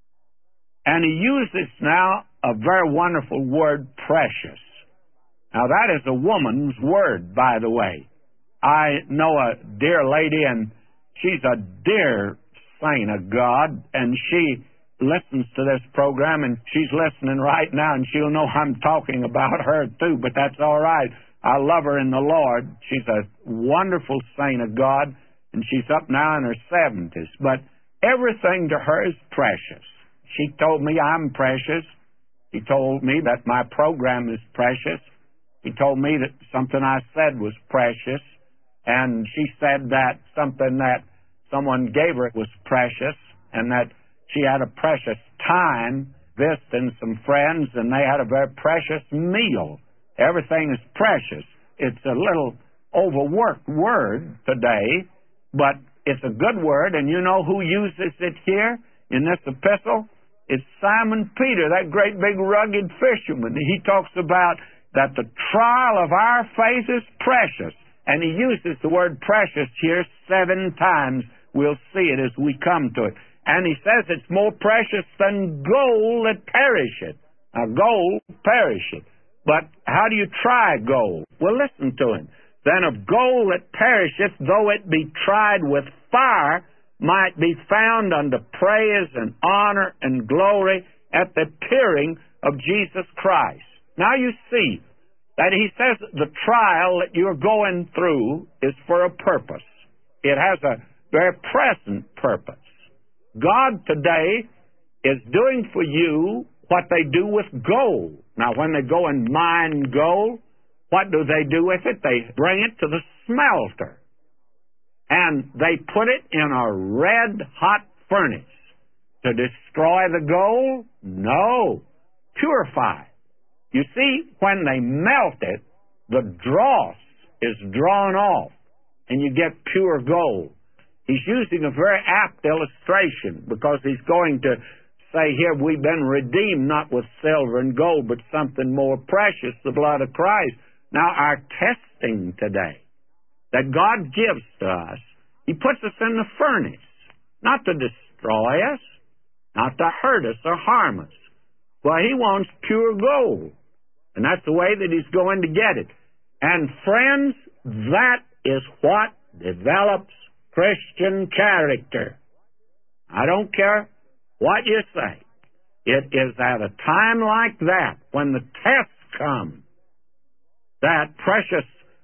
And he uses now a very wonderful word, precious. Now, that is a woman's word, by the way. I know a dear lady, and she's a dear saint of God, and she listens to this program, and she's listening right now, and she'll know I'm talking about her too, but that's all right. I love her in the Lord. She's a wonderful saint of God, and she's up now in her 70s, but everything to her is precious. She told me I'm precious. She told me that my program is precious. He told me that something I said was precious, and she said that something that someone gave her was precious, and that she had a precious time visiting some friends, and they had a very precious meal. Everything is precious. It's a little overworked word today, but it's a good word, and you know who uses it here in this epistle? It's Simon Peter, that great big rugged fisherman. He talks about that the trial of our faith is precious, and he uses the word precious here 7 times. We'll see it as we come to it. And he says it's more precious than gold that perisheth. Now, gold perisheth. But how do you try gold? Well, listen to him. Then of gold that perisheth, though it be tried with fire, might be found unto praise and honor and glory at the appearing of Jesus Christ. Now you see that he says the trial that you're going through is for a purpose. It has a very present purpose. God today is doing for you what they do with gold. Now, when they go and mine gold, what do they do with it? They bring it to the smelter, and they put it in a red-hot furnace. To destroy the gold? No. Purify. You see, when they melt it, the dross is drawn off, and you get pure gold. He's using a very apt illustration because he's going to say here, we've been redeemed not with silver and gold, but something more precious, the blood of Christ. Now, our testing today that God gives to us, he puts us in the furnace, not to destroy us, not to hurt us or harm us. Well, he wants pure gold, and that's the way that he's going to get it. And friends, that is what develops Christian character. I don't care what you say. It is at a time like that, when the tests come, that precious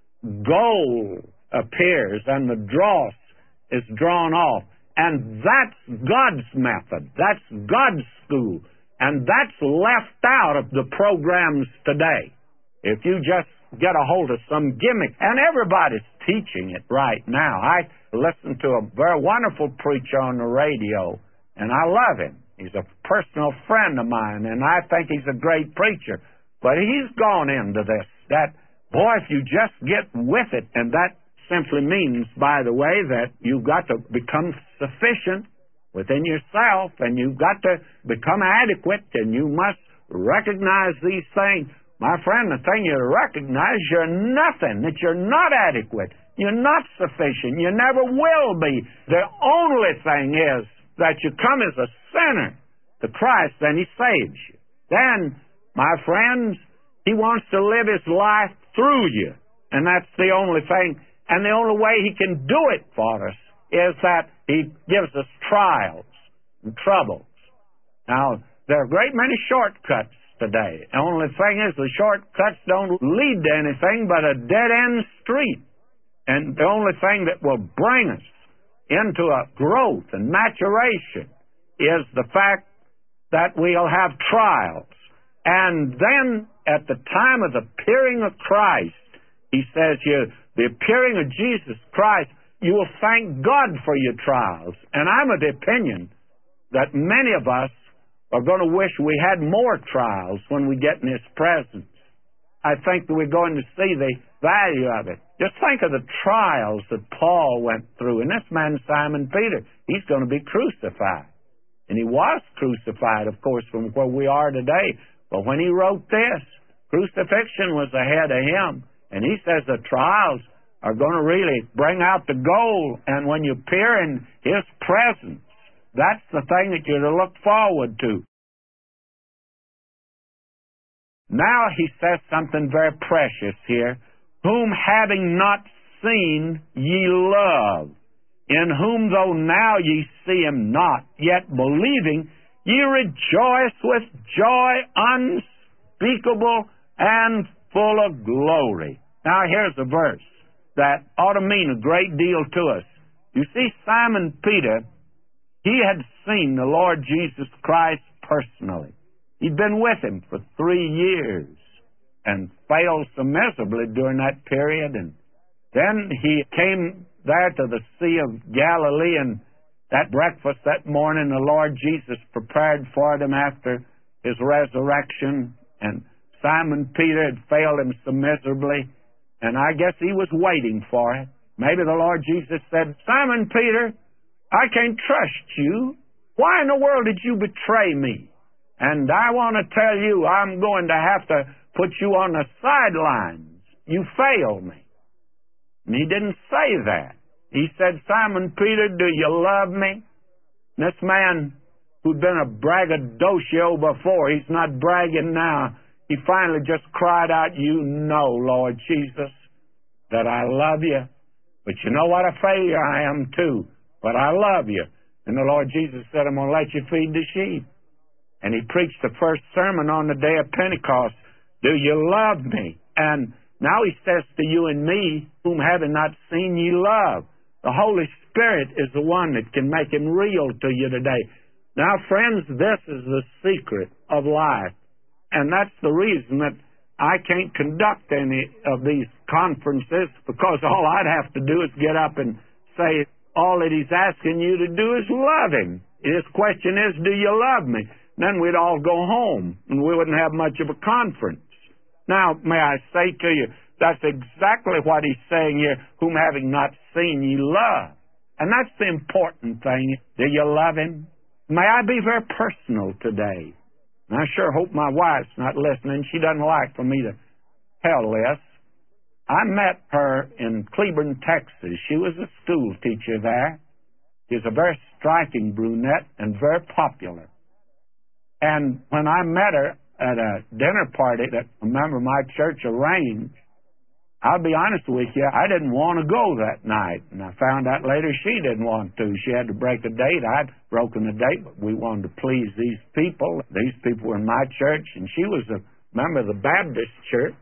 gold appears and the dross is drawn off. And that's God's method. That's God's school. And that's left out of the programs today. If you just get a hold of some gimmick, and everybody's teaching it right now. I listen to a very wonderful preacher on the radio, and I love him. He's a personal friend of mine, and I think he's a great preacher. But he's gone into this, that, boy, if you just get with it, and that simply means, by the way, that you've got to become sufficient within yourself, and you've got to become adequate, and you must recognize these things. My friend, the thing you recognize, you're nothing, that you're not adequate. You're not sufficient. You never will be. The only thing is that you come as a sinner to Christ, and he saves you. Then, my friends, he wants to live his life through you, and that's the only thing. And the only way he can do it for us is that he gives us trials and troubles. Now, there are a great many shortcuts today. The only thing is the shortcuts don't lead to anything but a dead-end street. And the only thing that will bring us into a growth and maturation is the fact that we'll have trials. And then, at the time of the appearing of Christ, he says here, the appearing of Jesus Christ, you will thank God for your trials. And I'm of the opinion that many of us are going to wish we had more trials when we get in his presence. I think that we're going to see the value of it. Just think of the trials that Paul went through. And this man, Simon Peter, he's going to be crucified. And he was crucified, of course, from where we are today. But when he wrote this, crucifixion was ahead of him. And he says the trials are going to really bring out the goal. And when you appear in his presence, that's the thing that you're to look forward to. Now he says something very precious here. Whom having not seen ye love, in whom though now ye see him not, yet believing, ye rejoice with joy unspeakable and full of glory. Now here's a verse that ought to mean a great deal to us. You see, Simon Peter, he had seen the Lord Jesus Christ personally. He'd been with him for 3 years and failed so miserably during that period. And then he came there to the Sea of Galilee, and that breakfast that morning the Lord Jesus prepared for them after his resurrection. And Simon Peter had failed him so miserably, and I guess he was waiting for it. Maybe the Lord Jesus said, Simon Peter, I can't trust you. Why in the world did you betray me? And I want to tell you, I'm going to have to put you on the sidelines. You failed me. And he didn't say that. He said, Simon Peter, do you love me? And this man who'd been a braggadocio before, he's not bragging now. He finally just cried out, you know, Lord Jesus, that I love you. But you know what a failure I am too. But I love you. And the Lord Jesus said, I'm going to let you feed the sheep. And he preached the first sermon on the day of Pentecost. Do you love me? And now he says to you and me, whom having not seen ye love. The Holy Spirit is the one that can make him real to you today. Now, friends, this is the secret of life. And that's the reason that I can't conduct any of these conferences, because all I'd have to do is get up and say, all that he's asking you to do is love him. His question is, do you love me? Then we'd all go home, and we wouldn't have much of a conference. Now, may I say to you, that's exactly what he's saying here, whom having not seen ye love. And that's the important thing. Do you love him? May I be very personal today? And I sure hope my wife's not listening. She doesn't like for me to tell this. I met her in Cleburne, Texas. She was a school teacher there. She was a very striking brunette and very popular. And when I met her at a dinner party that a member of my church arranged, I'll be honest with you, I didn't want to go that night. And I found out later she didn't want to. She had to break a date. I'd broken the date, but we wanted to please these people. These people were in my church, and she was a member of the Baptist church,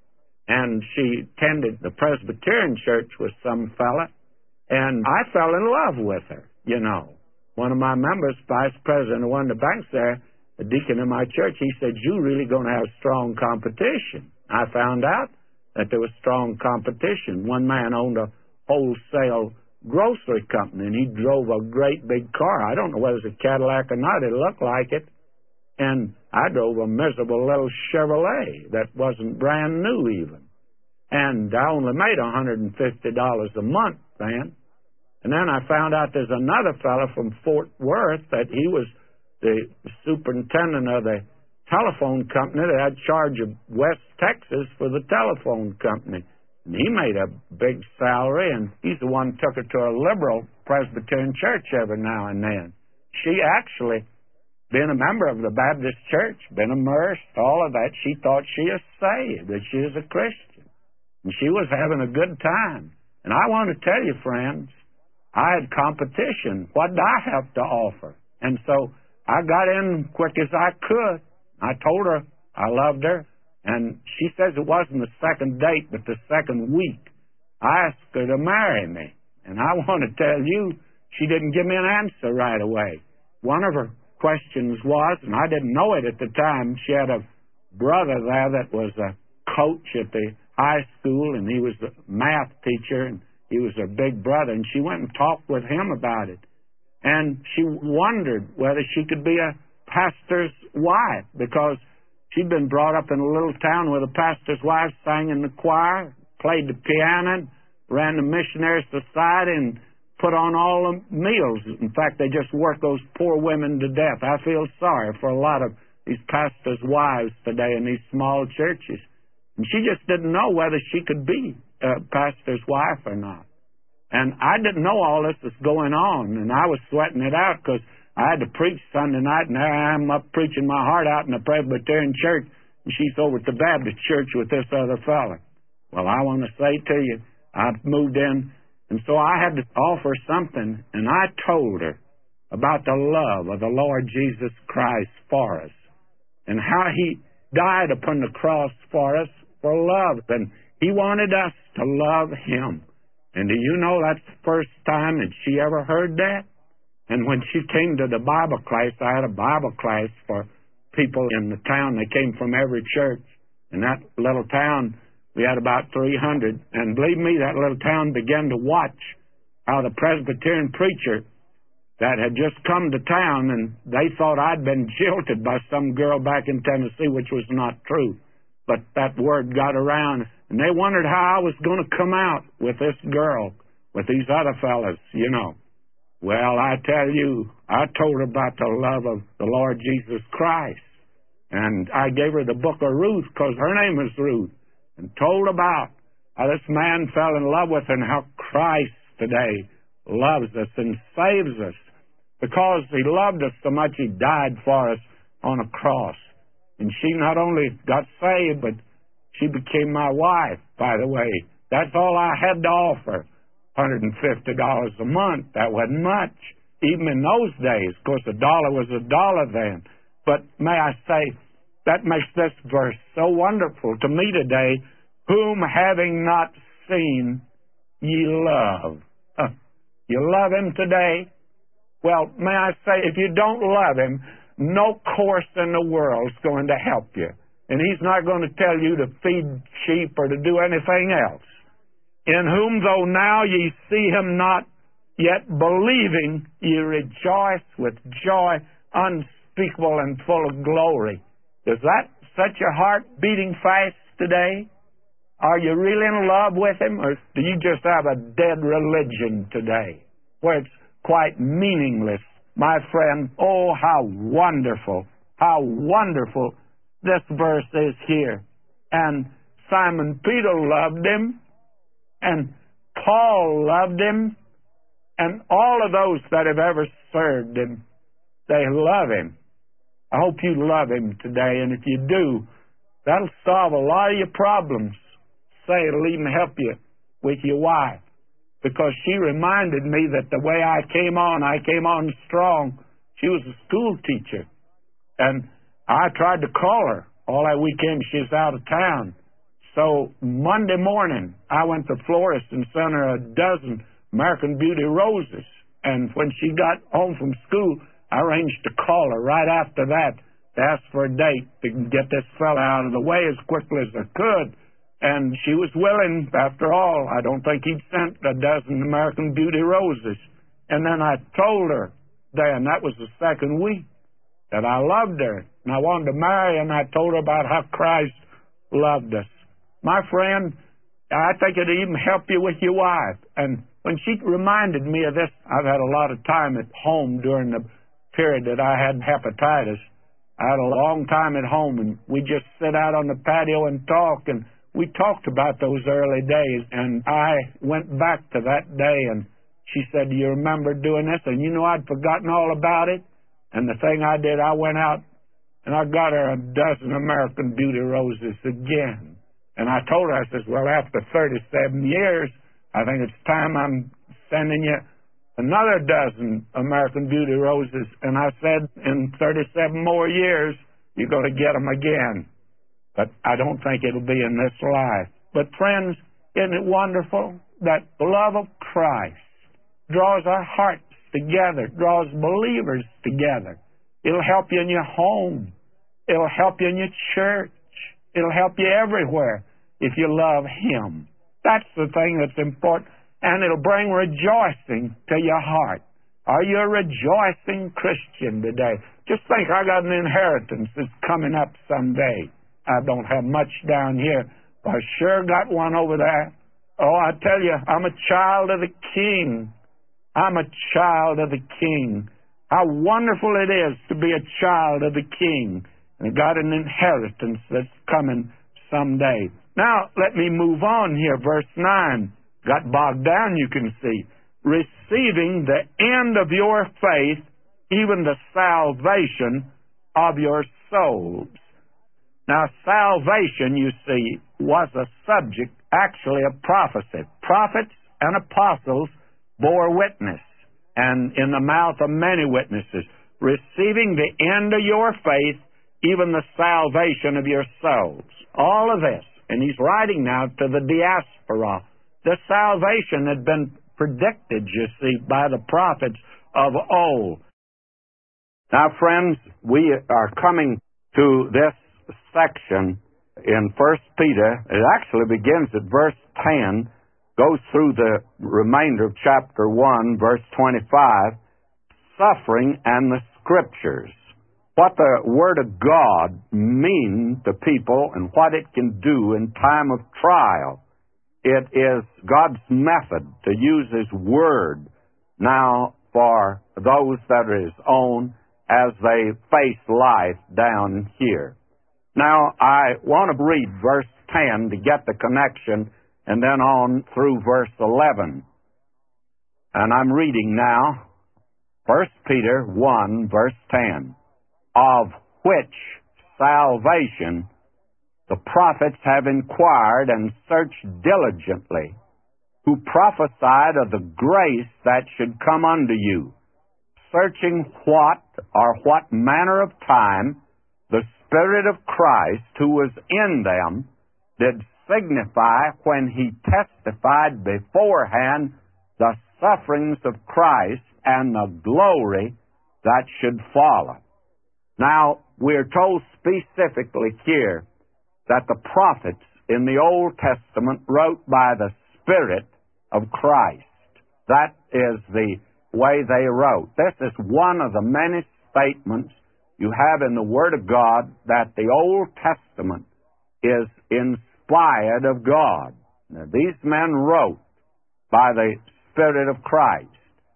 and she attended the Presbyterian church with some fella, and I fell in love with her, you know. One of my members, vice president of one of the banks there, a deacon in my church, he said, you really going to have strong competition. I found out that there was strong competition. One man owned a wholesale grocery company, and he drove a great big car. I don't know whether it was a Cadillac or not. It looked like it. And I drove a miserable little Chevrolet that wasn't brand new even. And I only made $150 a month then. And then I found out there's another fellow from Fort Worth that he was the superintendent of the telephone company that had charge of West Texas for the telephone company. And he made a big salary, and he's the one who took her to a liberal Presbyterian church every now and then. She actually, being a member of the Baptist church, been immersed, all of that, she thought she is saved, that she is a Christian. And she was having a good time. And I want to tell you, friends, I had competition. What did I have to offer? And so I got in quick as I could. I told her I loved her, and she says it wasn't the second date, but the second week. I asked her to marry me, and I want to tell you, she didn't give me an answer right away. One of her questions was, and I didn't know it at the time, she had a brother there that was a coach at the high school, and he was the math teacher, and he was her big brother, and she went and talked with him about it. And she wondered whether she could be a pastor's wife, because she'd been brought up in a little town where the pastor's wife sang in the choir. played the piano, ran the missionary society, and put on all the meals. In fact, they just work those poor women to death. I feel sorry for a lot of these pastors' wives today in these small churches. And she just didn't know whether she could be a pastor's wife or not. And I didn't know all this was going on, and I was sweating it out because I had to preach Sunday night, and there I am up preaching my heart out in the Presbyterian church, and she's over at the Baptist church with this other fella. Well, I want to say to you, I moved in, and so I had to offer something, and I told her about the love of the Lord Jesus Christ for us and how He died upon the cross for us for love, and He wanted us to love Him. And do you know that's the first time that she ever heard that? And when she came to the Bible class, I had a Bible class for people in the town. They came from every church. In that little town, we had about 300. And believe me, that little town began to watch how the Presbyterian preacher that had just come to town, and they thought I'd been jilted by some girl back in Tennessee, which was not true. But that word got around, and they wondered how I was going to come out with this girl, with these other fellas, you know. Well, I tell you, I told her about the love of the Lord Jesus Christ. And I gave her the book of Ruth, because her name is Ruth, and told about how this man fell in love with her and how Christ today loves us and saves us. Because He loved us so much, He died for us on a cross. And she not only got saved, but she became my wife, by the way. That's all I had to offer, $150 a month. That wasn't much, even in those days. Of course, $1 was $1 then. But may I say, that makes this verse so wonderful to me today. Whom having not seen, ye love. You love Him today? Well, may I say, if you don't love Him, no course in the world is going to help you. And He's not going to tell you to feed sheep or to do anything else. In whom, though now ye see Him not, yet believing, ye rejoice with joy unspeakable and full of glory. Does that set your heart beating fast today? Are you really in love with Him, or do you just have a dead religion today where it's quite meaningless? My friend, oh, how wonderful this verse is here. And Simon Peter loved Him, and Paul loved Him, and all of those that have ever served Him, they love Him. I hope you love Him today, and if you do, that'll solve a lot of your problems. Say it'll even help you with your wife, because she reminded me that the way I came on strong. She was a school teacher, and I tried to call her all that weekend. She's out of town. So Monday morning, I went to florist and sent her a dozen American Beauty roses. And when she got home from school, I arranged to call her right after that to ask for a date to get this fella out of the way as quickly as I could. And she was willing, after all. I don't think he'd sent a dozen American Beauty roses. And then I told her then, that was the second week, that I loved her and I wanted to marry her, and I told her about how Christ loved us. My friend, I think it'd even help you with your wife. And when she reminded me of this, I've had a lot of time at home during the period that I had hepatitis. I had a long time at home, and we just sit out on the patio and talk, and we talked about those early days, and I went back to that day, and she said, "Do you remember doing this?" And you know, I'd forgotten all about it. And the thing I did, I went out and I got her a dozen American Beauty roses again. And I told her, I said, well, after 37 years, I think it's time I'm sending you another dozen American Beauty roses. And I said, in 37 more years, you're going to get them again. But I don't think it'll be in this life. But friends, isn't it wonderful that the love of Christ draws our hearts together, draws believers together. It'll help you in your home. It'll help you in your church. It'll help you everywhere if you love Him. That's the thing that's important. And it'll bring rejoicing to your heart. Are you a rejoicing Christian today? Just think, I got an inheritance that's coming up someday. I don't have much down here, I sure got one over there. Oh, I tell you, I'm a child of the King. I'm a child of the King. How wonderful it is to be a child of the King and got an inheritance that's coming someday. Now, let me move on here. Verse 9. Got bogged down, you can see. Receiving the end of your faith, even the salvation of your souls. Now, salvation, you see, was a subject, actually a prophecy. Prophets and apostles bore witness, and in the mouth of many witnesses, receiving the end of your faith, even the salvation of your souls. All of this. And he's writing now to the diaspora. The salvation had been predicted, you see, by the prophets of old. Now, friends, we are coming to this section in 1 Peter. It actually begins at verse 10, goes through the remainder of chapter 1, verse 25, suffering and the Scriptures. What the Word of God means to people and what it can do in time of trial. It is God's method to use His Word now for those that are His own as they face life down here. Now, I want to read verse 10 to get the connection and then on through verse 11. And I'm reading now 1 Peter 1, verse 10. Of which salvation the prophets have inquired and searched diligently, who prophesied of the grace that should come unto you, searching what manner of time the Spirit of Christ, who was in them, did signify when He testified beforehand the sufferings of Christ and the glory that should follow. Now, we're told specifically here that the prophets in the Old Testament wrote by the Spirit of Christ. That is the way they wrote. This is one of the many statements you have in the Word of God that the Old Testament is inspired of God. Now, these men wrote by the Spirit of Christ.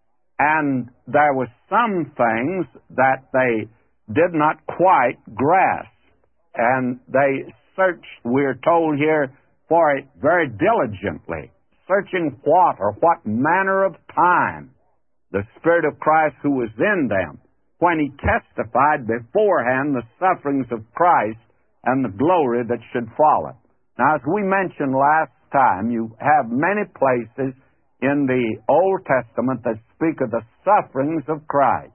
And there were some things that they did not quite grasp. And they searched, we're told here, for it very diligently, searching what manner of time the Spirit of Christ who was in them, when He testified beforehand the sufferings of Christ and the glory that should follow. Now, as we mentioned last time, you have many places in the Old Testament that speak of the sufferings of Christ.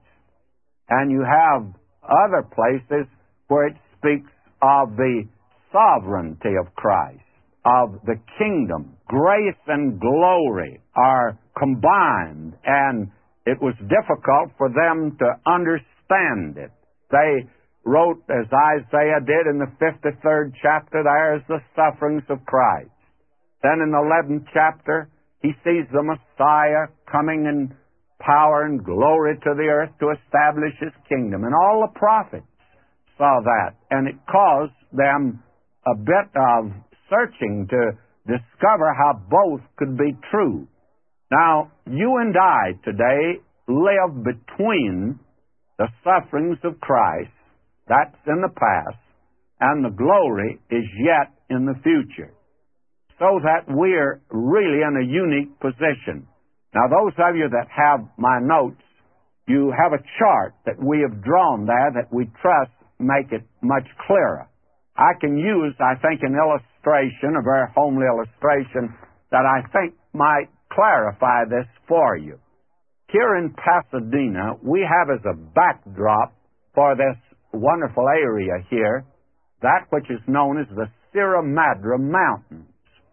And you have other places where it speaks of the sovereignty of Christ, of the kingdom. Grace and glory are combined, and it was difficult for them to understand it. They wrote, as Isaiah did in the 53rd chapter, there's the sufferings of Christ. Then in the 11th chapter, he sees the Messiah coming in power and glory to the earth to establish His kingdom. And all the prophets saw that. And it caused them a bit of searching to discover how both could be true. Now, you and I today live between the sufferings of Christ, that's in the past, and the glory is yet in the future. So that we're really in a unique position. Now, those of you that have my notes, you have a chart that we have drawn there that we trust make it much clearer. I can use, I think, an illustration, a very homely illustration, that I think might clarify this for you. Here in Pasadena, we have as a backdrop for this wonderful area here, that which is known as the Sierra Madre Mountains.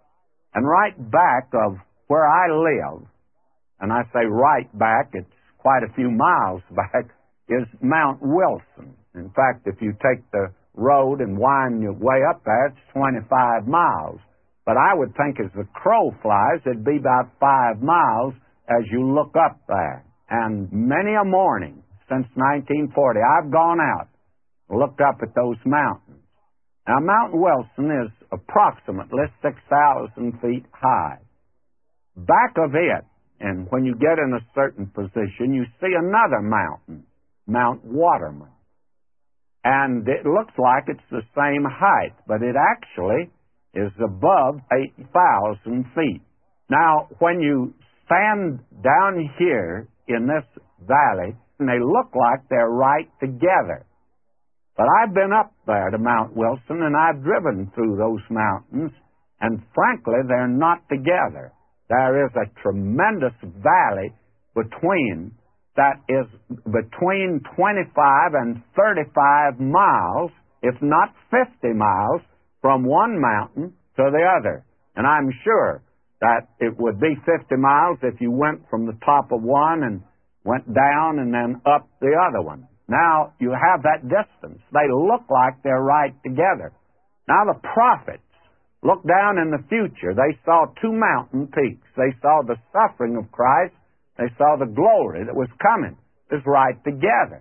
And right back of where I live, and I say right back, it's quite a few miles back, is Mount Wilson. In fact, if you take the road and wind your way up there, it's 25 miles. But I would think as the crow flies, it'd be about 5 miles as you look up there. And many a morning since 1940, I've gone out, looked up at those mountains. Now, Mount Wilson is approximately 6,000 feet high. Back of it, and when you get in a certain position, you see another mountain, Mount Waterman. And it looks like it's the same height, but it actually is above 8,000 feet. Now, when you stand down here in this valley, and they look like they're right together. But I've been up there to Mount Wilson, and I've driven through those mountains, and frankly, they're not together. There is a tremendous valley between that is between 25 and 35 miles, if not 50 miles, from one mountain to the other. And I'm sure that it would be 50 miles if you went from the top of one and went down and then up the other one. Now, you have that distance. They look like they're right together. Now, the prophets looked down in the future. They saw two mountain peaks. They saw the suffering of Christ. They saw the glory that was coming. It was right together.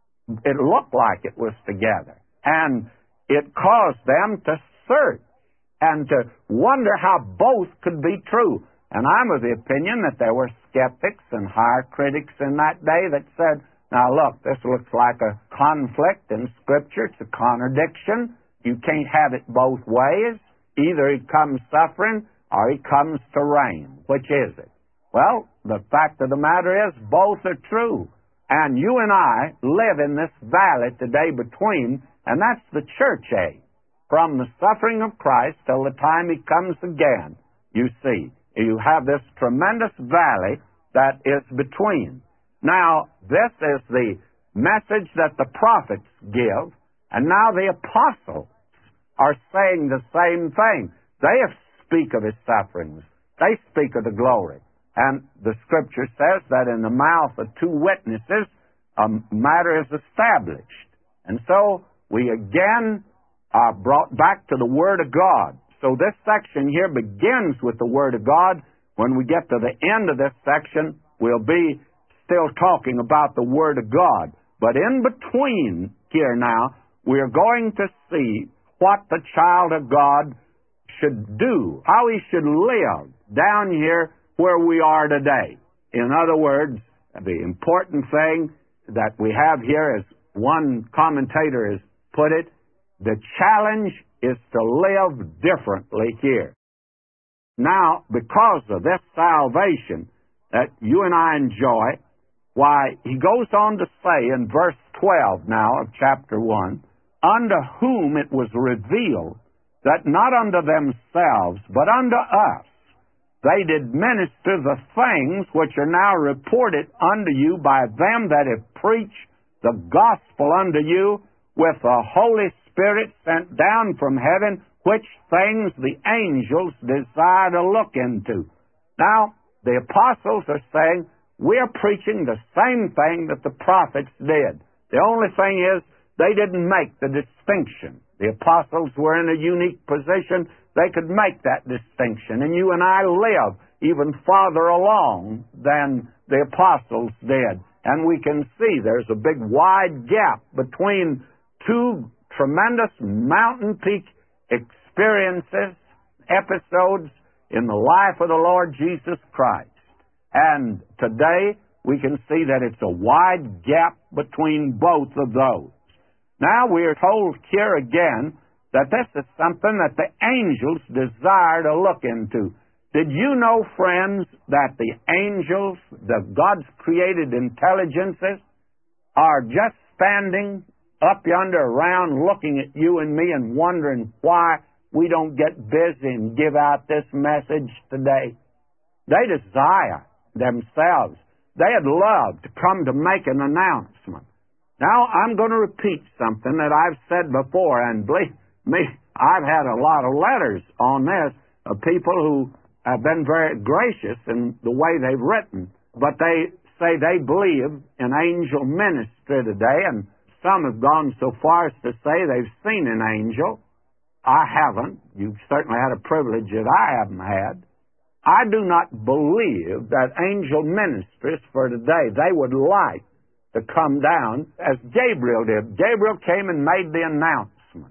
It looked like it was together. And it caused them to search and to wonder how both could be true. And I'm of the opinion that there were skeptics and higher critics in that day that said, now look, this looks like a conflict in Scripture. It's a contradiction. You can't have it both ways. Either he comes suffering or he comes to reign. Which is it? Well, the fact of the matter is both are true. And you and I live in this valley today between, and that's the church age. From the suffering of Christ till the time he comes again, you see, you have this tremendous valley that is between. Now, this is the message that the prophets give, and now the apostles are saying the same thing. They speak of his sufferings. They speak of the glory. And the Scripture says that in the mouth of two witnesses, a matter is established. And so we again are brought back to the Word of God. So this section here begins with the Word of God. When we get to the end of this section, we'll be still talking about the Word of God. But in between here now, we're going to see what the child of God should do, how he should live down here where we are today. In other words, the important thing that we have here, as one commentator has put it, the challenge is to live differently here. Now, because of this salvation that you and I enjoy, why, he goes on to say in verse 12 now of chapter 1, unto whom it was revealed that not unto themselves, but unto us, they did minister the things which are now reported unto you by them that have preached the gospel unto you with the Holy Spirit sent down from heaven, which things the angels desire to look into. Now, the apostles are saying, we're preaching the same thing that the prophets did. The only thing is, they didn't make the distinction. The apostles were in a unique position. They could make that distinction. And you and I live even farther along than the apostles did. And we can see there's a big wide gap between two tremendous mountain peak experiences, episodes in the life of the Lord Jesus Christ. And today we can see that it's a wide gap between both of those. Now we are told here again that this is something that the angels desire to look into. Did you know, friends, that the angels, the God's created intelligences, are just standing up yonder around looking at you and me and wondering why we don't get busy and give out this message today? They desire themselves. They'd love to come to make an announcement. Now, I'm going to repeat something that I've said before, and believe me, I've had a lot of letters on this of people who have been very gracious in the way they've written, but they say they believe in angel ministry today, and some have gone so far as to say they've seen an angel. I haven't. You've certainly had a privilege that I haven't had. I do not believe that angel ministries for today, they would like to come down as Gabriel did. Gabriel came and made the announcement.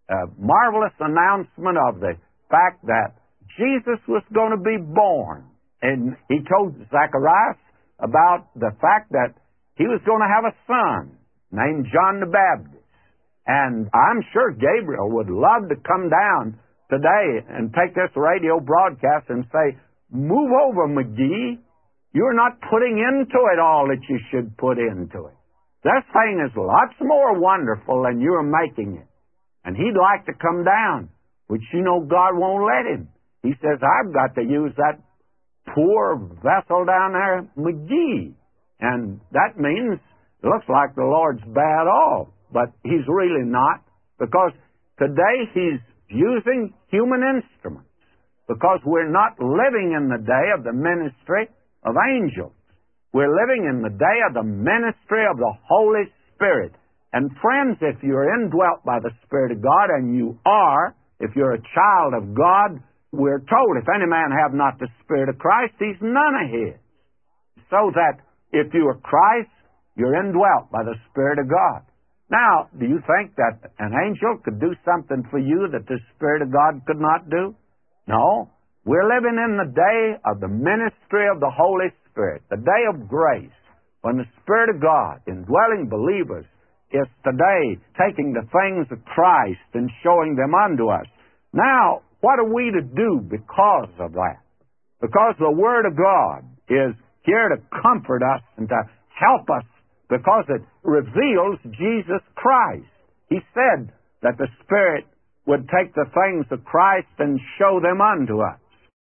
marvelous announcement of the fact that Jesus was going to be born. And he told Zacharias about the fact that he was going to have a son named John the Baptist. And I'm sure Gabriel would love to come down today and take this radio broadcast and say, "Move over, McGee. You're not putting into it all that you should put into it. This thing is lots more wonderful than you're making it." And he'd like to come down, which God won't let him. He says, "I've got to use that poor vessel down there, McGee." And that means it looks like the Lord's bad off, but he's really not, because today he's using human instruments, because we're not living in the day of the ministry of angels. We're living in the day of the ministry of the Holy Spirit. And friends, if you're indwelt by the Spirit of God, and you are, if you're a child of God, we're told, if any man have not the Spirit of Christ, he's none of his. So that if you are Christ, you're indwelt by the Spirit of God. Now, do you think that an angel could do something for you that the Spirit of God could not do? No. We're living in the day of the ministry of the Holy Spirit, the day of grace, when the Spirit of God, indwelling believers, is today taking the things of Christ and showing them unto us. Now, what are we to do because of that? Because the Word of God is here to comfort us and to help us, because it reveals Jesus Christ. He said that the Spirit would take the things of Christ and show them unto us.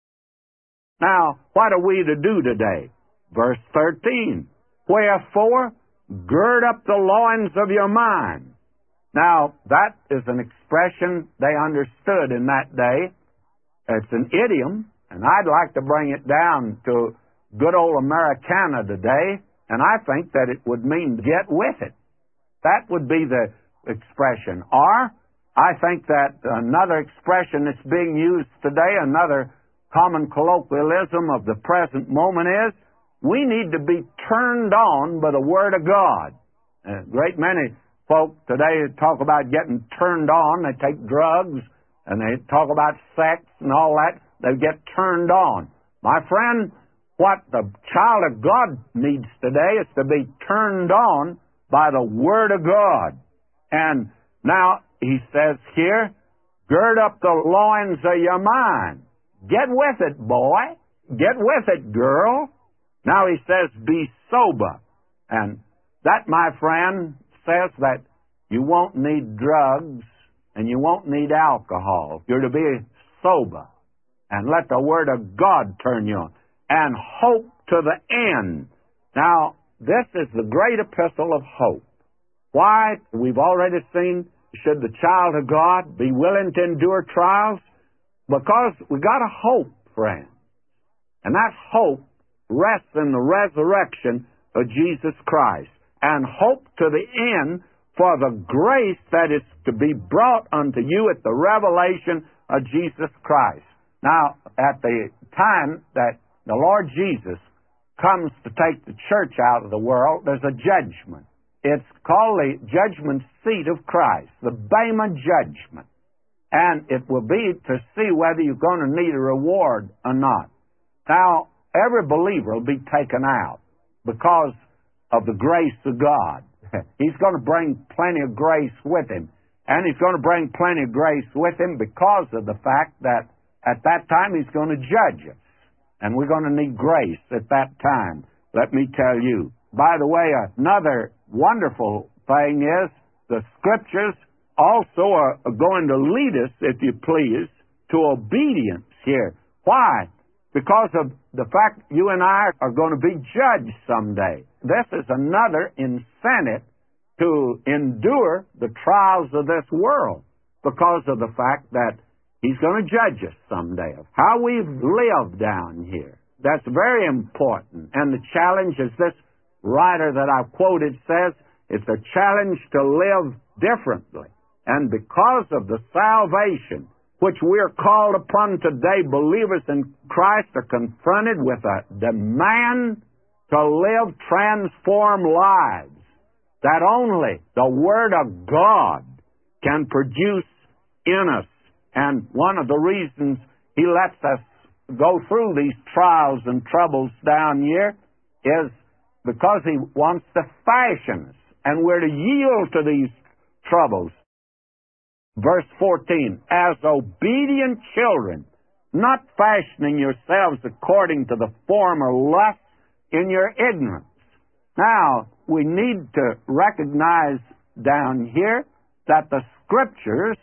Now, what are we to do today? Verse 13, "Wherefore, gird up the loins of your mind." Now, that is an expression they understood in that day. It's an idiom, and I'd like to bring it down to good old Americana today, and I think that it would mean get with it. That would be the expression. Or, I think that another expression that's being used today, another common colloquialism of the present moment is, we need to be turned on by the Word of God. A great many folk today talk about getting turned on. They take drugs, and they talk about sex and all that. They get turned on. My friend, what the child of God needs today is to be turned on by the Word of God. And now, he says here, gird up the loins of your mind. Get with it, boy. Get with it, girl. Now he says, be sober. And that, my friend, says that you won't need drugs and you won't need alcohol. You're to be sober and let the Word of God turn you on. And hope to the end. Now, this is the great epistle of hope. Why? We've already seen, should the child of God be willing to endure trials? Because we got a hope, friend. And that hope rests in the resurrection of Jesus Christ. And hope to the end for the grace that is to be brought unto you at the revelation of Jesus Christ. Now, at the time that the Lord Jesus comes to take the church out of the world, there's a judgment. It's called the judgment seat of Christ, the Bema judgment. And it will be to see whether you're going to need a reward or not. Now, every believer will be taken out because of the grace of God. He's going to bring plenty of grace with him. And he's going to bring plenty of grace with him because of the fact that at that time he's going to judge us. And we're going to need grace at that time, let me tell you. By the way, another wonderful thing is the Scriptures also are going to lead us, if you please, to obedience here. Why? Because of the fact you and I are going to be judged someday. This is another incentive to endure the trials of this world because of the fact that He's going to judge us someday of how we've lived down here. That's very important. And the challenge, as this writer that I've quoted says, it's a challenge to live differently. And because of the salvation which we're called upon today, believers in Christ are confronted with a demand to live transformed lives that only the Word of God can produce in us. And one of the reasons He lets us go through these trials and troubles down here is because He wants to fashion us, and we're to yield to these troubles. Verse 14, as obedient children, not fashioning yourselves according to the former lusts in your ignorance. Now, we need to recognize down here that the Scriptures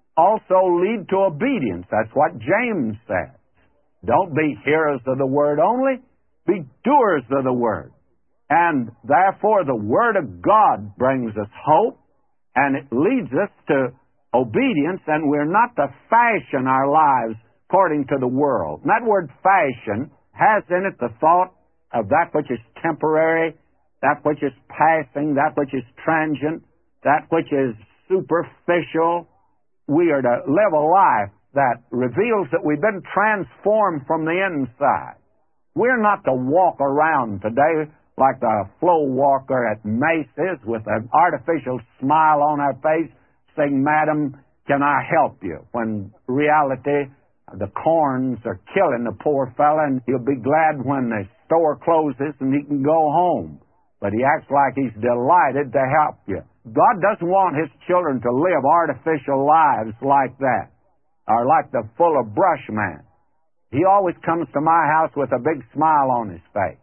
also lead to obedience. That's what James says. Don't be hearers of the Word only, be doers of the Word. And therefore, the Word of God brings us hope, and it leads us to obedience, and we're not to fashion our lives according to the world. And that word fashion has in it the thought of that which is temporary, that which is passing, that which is transient, that which is superficial. We are to live a life that reveals that we've been transformed from the inside. We're not to walk around today like the flow walker at Macy's with an artificial smile on our face saying, "Madam, can I help you?" When reality, the corns are killing the poor fella, and he'll be glad when the store closes and he can go home. But he acts like he's delighted to help you. God doesn't want His children to live artificial lives like that, or like the fuller brush man. He always comes to my house with a big smile on his face.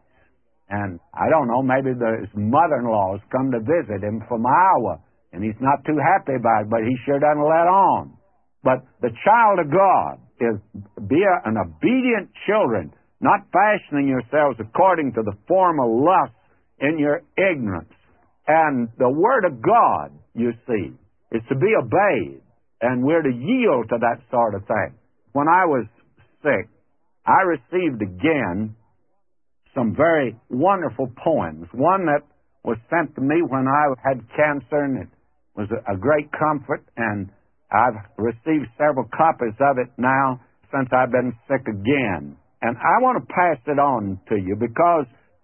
And I don't know, maybe his mother-in-law's come to visit him from Iowa, and he's not too happy about it, but he sure doesn't let on. But the child of God is be an obedient children, not fashioning yourselves according to the former lusts in your ignorance. And the Word of God, you see, is to be obeyed, and we're to yield to that sort of thing. When I was sick, I received again some very wonderful poems. One that was sent to me when I had cancer, and it was a great comfort, and I've received several copies of it now since I've been sick again. And I want to pass it on to you because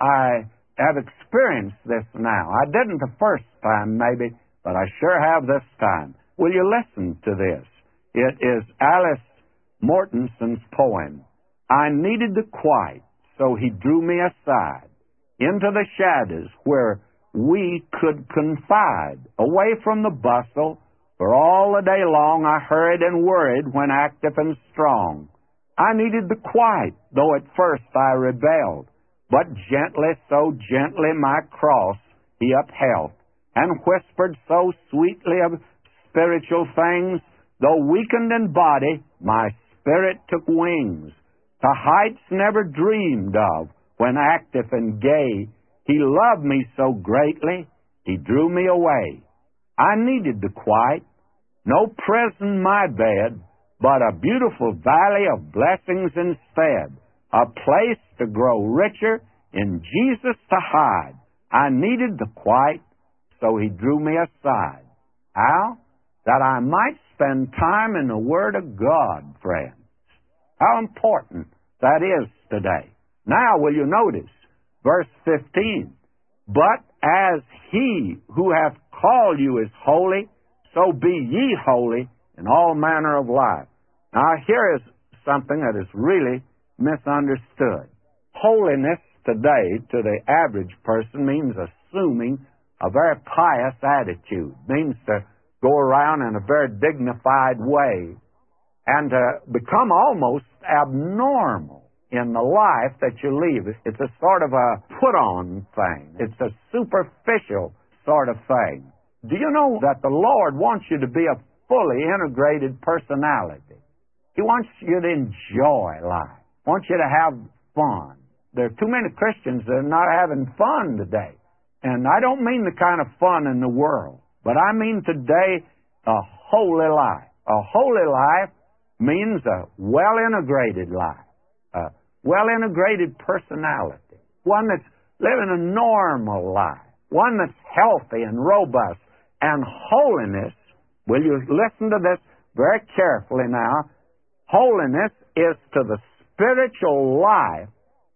I have experienced this now. I didn't the first time, maybe, but I sure have this time. Will you listen to this? It is Alice Mortenson's poem. I needed the quiet, so He drew me aside into the shadows where we could confide. Away from the bustle, for all the day long I hurried and worried when active and strong. I needed the quiet, though at first I rebelled. But gently, so gently my cross He upheld, and whispered so sweetly of spiritual things, though weakened in body, my spirit took wings to heights never dreamed of. When active and gay, He loved me so greatly, He drew me away. I needed the quiet, no prison my bed, but a beautiful valley of blessings instead, a place to grow richer, in Jesus to hide. I needed the quiet, so He drew me aside. How? That I might spend time in the Word of God, friends. How important that is today. Now, will you notice verse 15? But as He who hath called you is holy, so be ye holy in all manner of life. Now, here is something that is really misunderstood. Holiness today, to the average person, means assuming a very pious attitude, means to go around in a very dignified way and to become almost abnormal in the life that you lead. It's a sort of a put-on thing. It's a superficial sort of thing. Do you know that the Lord wants you to be a fully integrated personality? He wants you to enjoy life. Wants you to have fun. There are too many Christians that are not having fun today. And I don't mean the kind of fun in the world, but I mean today a holy life. A holy life means a well-integrated life, a well-integrated personality, one that's living a normal life, one that's healthy and robust. And holiness, will you listen to this very carefully now? Holiness is to the spiritual life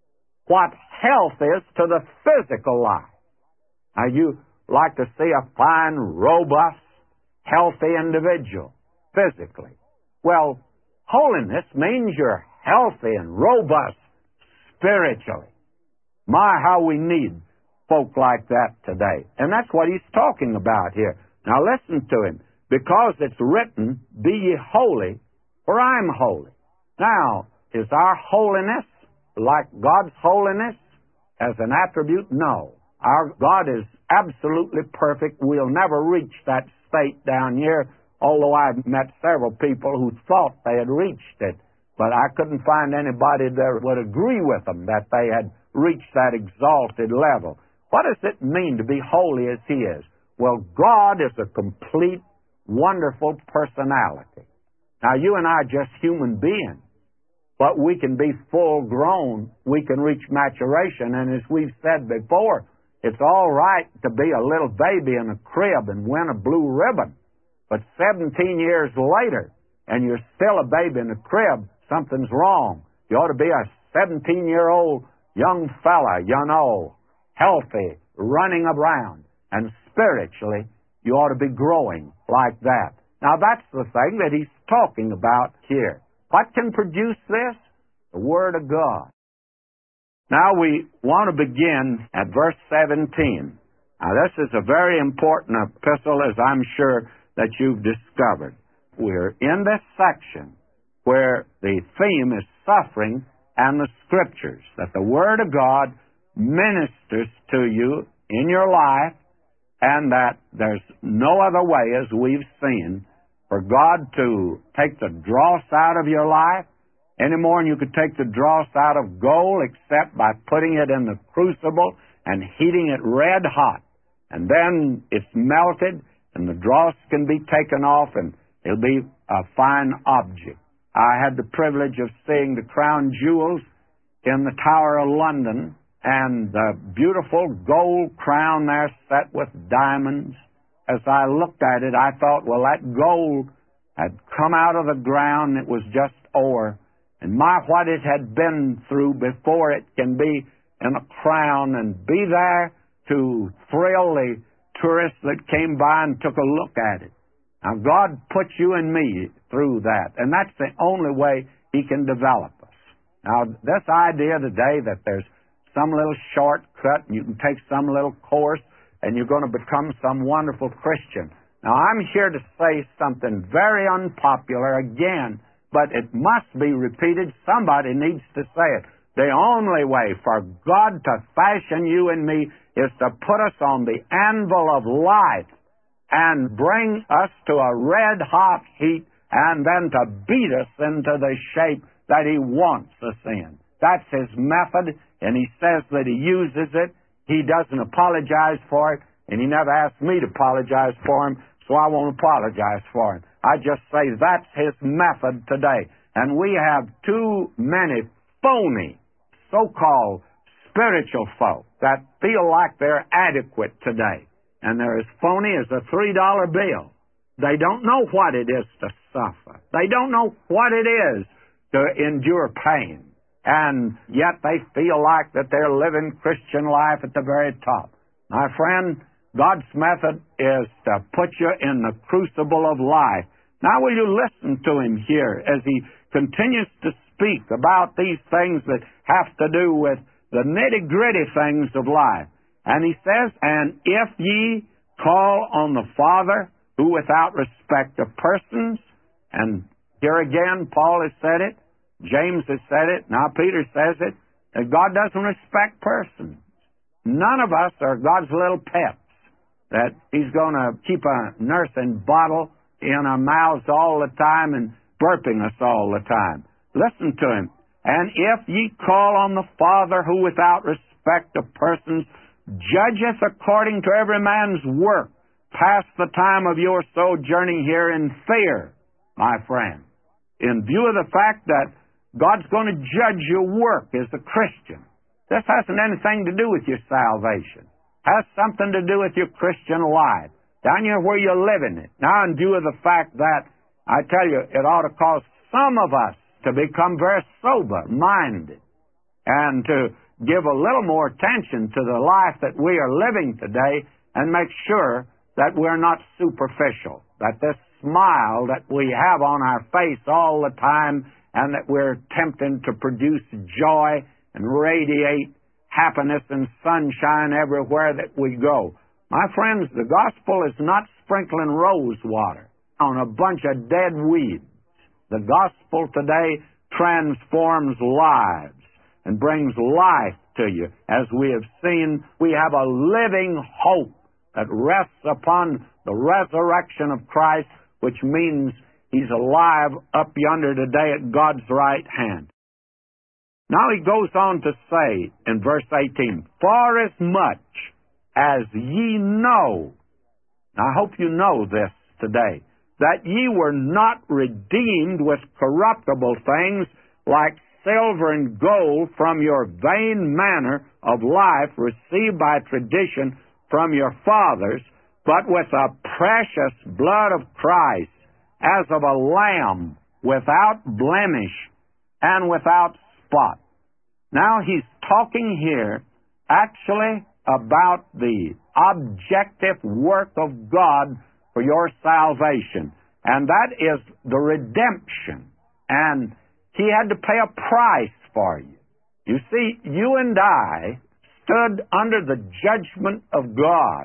what health is to the physical life. Now, you like to see a fine, robust, healthy individual. physically. Well, holiness means you're healthy and robust spiritually. My, how we need folk like that today. And that's what he's talking about here. Now listen to him. Because it's written, be ye holy, for I'm holy. Now, is our holiness like God's holiness as an attribute? No. Our God is absolutely perfect. We'll never reach that state down here, although I've met several people who thought they had reached it. But I couldn't find anybody that would agree with them that they had reached that exalted level. What does it mean to be holy as He is? Well, God is a complete, wonderful personality. Now, you and I are just human beings, but we can be full grown. We can reach maturation. And as we've said before, it's all right to be a little baby in a crib and win a blue ribbon. But 17 years later, and you're still a baby in a crib, something's wrong. You ought to be a 17-year-old young fella, healthy, running around. And spiritually, you ought to be growing like that. Now, that's the thing that he's talking about here. What can produce this? The Word of God. Now, we want to begin at verse 17. Now, this is a very important epistle, as I'm sure that you've discovered. We're in this section where the theme is suffering and the Scriptures, that the Word of God ministers to you in your life, and that there's no other way, as we've seen, for God to take the dross out of your life any more than you could take the dross out of gold, except by putting it in the crucible and heating it red hot. And then it's melted, and the dross can be taken off, and it'll be a fine object. I had the privilege of seeing the crown jewels in the Tower of London, and the beautiful gold crown there set with diamonds. As I looked at it, I thought, well, that gold had come out of the ground. It was just ore. And what it had been through before it can be in a crown and be there to thrill the tourists that came by and took a look at it. Now, God put you and me through that, and that's the only way He can develop us. Now, this idea today that there's some little shortcut and you can take some little course and you're going to become some wonderful Christian. Now, I'm here to say something very unpopular again, but it must be repeated. Somebody needs to say it. The only way for God to fashion you and me is to put us on the anvil of life and bring us to a red-hot heat and then to beat us into the shape that He wants us in. That's His method, and He says that He uses it. He doesn't apologize for it, and He never asked me to apologize for Him, so I won't apologize for Him. I just say that's His method today. And we have too many phony, so-called spiritual folk that feel like they're adequate today. And they're as phony as a $3 bill. They don't know what it is to suffer. They don't know what it is to endure pain. And yet they feel like that they're living Christian life at the very top. My friend, God's method is to put you in the crucible of life. Now will you listen to Him here as He continues to speak about these things that have to do with the nitty-gritty things of life. And He says, and if ye call on the Father, who without respect of persons, and here again Paul has said it, James has said it, now Peter says it, that God doesn't respect persons. None of us are God's little pets, that He's going to keep a nursing bottle in our mouths all the time and burping us all the time. Listen to Him. And if ye call on the Father, who without respect of persons judgeth according to every man's work, pass the time of your sojourning here in fear, my friend, in view of the fact that God's going to judge your work as a Christian. This hasn't anything to do with your salvation. It has something to do with your Christian life, down here where you're living it. Now, in view of the fact that, I tell you, it ought to cause some of us to become very sober-minded and to give a little more attention to the life that we are living today and make sure that we're not superficial, that this smile that we have on our face all the time, and that we're attempting to produce joy and radiate happiness and sunshine everywhere that we go. My friends, the gospel is not sprinkling rose water on a bunch of dead weeds. The gospel today transforms lives and brings life to you. As we have seen, we have a living hope that rests upon the resurrection of Christ, which means He's alive up yonder today at God's right hand. Now he goes on to say in verse 18, "For as much as ye know," now I hope you know this today, "that ye were not redeemed with corruptible things like silver and gold from your vain manner of life received by tradition from your fathers, but with the precious blood of Christ, as of a lamb without blemish and without spot." Now he's talking here actually about the objective work of God for your salvation, and that is the redemption. And He had to pay a price for you. You see, you and I stood under the judgment of God,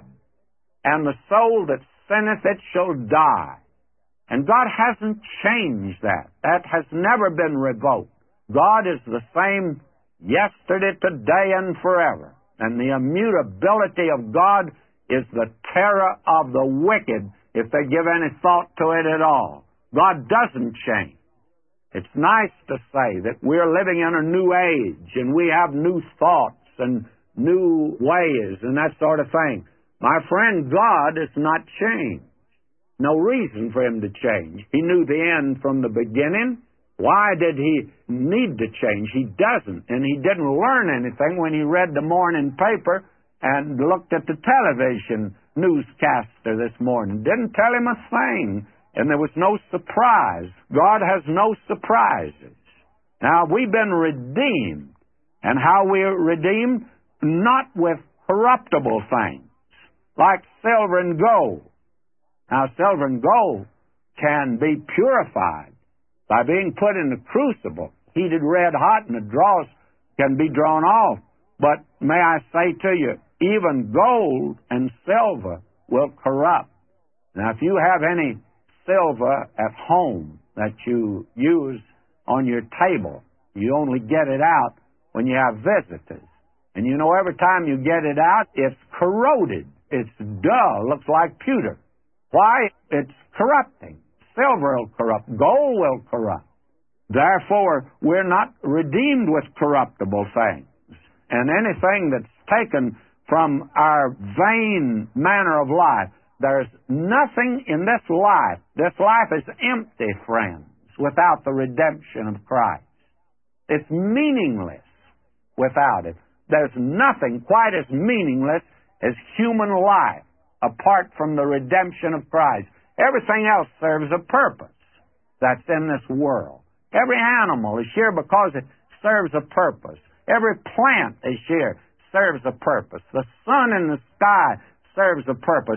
and the soul that sinneth, it shall die. And God hasn't changed that. That has never been revoked. God is the same yesterday, today, and forever. And the immutability of God is the terror of the wicked if they give any thought to it at all. God doesn't change. It's nice to say that we're living in a new age and we have new thoughts and new ways and that sort of thing. My friend, God has not changed. No reason for Him to change. He knew the end from the beginning. Why did He need to change? He doesn't. And He didn't learn anything when He read the morning paper and looked at the television newscaster this morning. Didn't tell him a thing. And there was no surprise. God has no surprises. Now, we've been redeemed. And how we are redeemed? Not with corruptible things, like silver and gold. Now, silver and gold can be purified by being put in the crucible, heated red hot, and the dross can be drawn off. But may I say to you, even gold and silver will corrupt. Now, if you have any silver at home that you use on your table, you only get it out when you have visitors. And you know, every time you get it out, it's corroded. It's dull, looks like pewter. Why? It's corrupting. Silver will corrupt. Gold will corrupt. Therefore, we're not redeemed with corruptible things. And anything that's taken from our vain manner of life, there's nothing in this life. This life is empty, friends, without the redemption of Christ. It's meaningless without it. There's nothing quite as meaningless as human life apart from the redemption of Christ. Everything else serves a purpose that's in this world. Every animal is here because it serves a purpose. Every plant is here serves a purpose. The sun in the sky serves a purpose.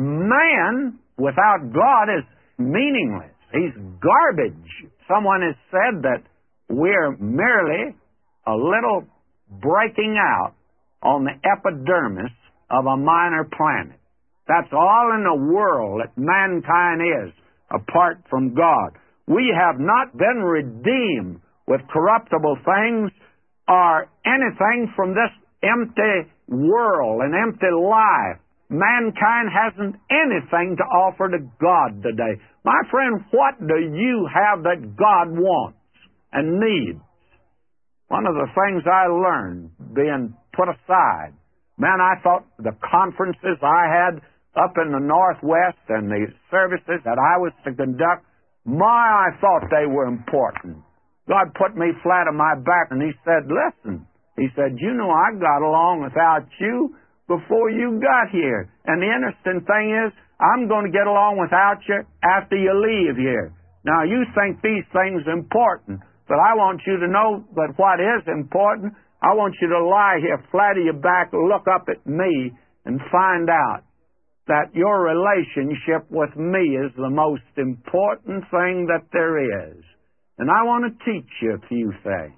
Man without God is meaningless. He's garbage. Someone has said that we're merely a little breaking out on the epidermis of a minor planet. That's all in the world that mankind is, apart from God. We have not been redeemed with corruptible things or anything from this empty world, an empty life. Mankind hasn't anything to offer to God today. My friend, what do you have that God wants and needs? One of the things I learned being put aside, man, I thought the conferences I had up in the Northwest and the services that I was to conduct, I thought they were important. God put me flat on my back and He said, listen, He said, you know I got along without you before you got here. And the interesting thing is, I'm going to get along without you after you leave here. Now, you think these things are important, but I want you to know that what is important, I want you to lie here flat on your back, look up at me, and find out that your relationship with me is the most important thing that there is. And I want to teach you a few things.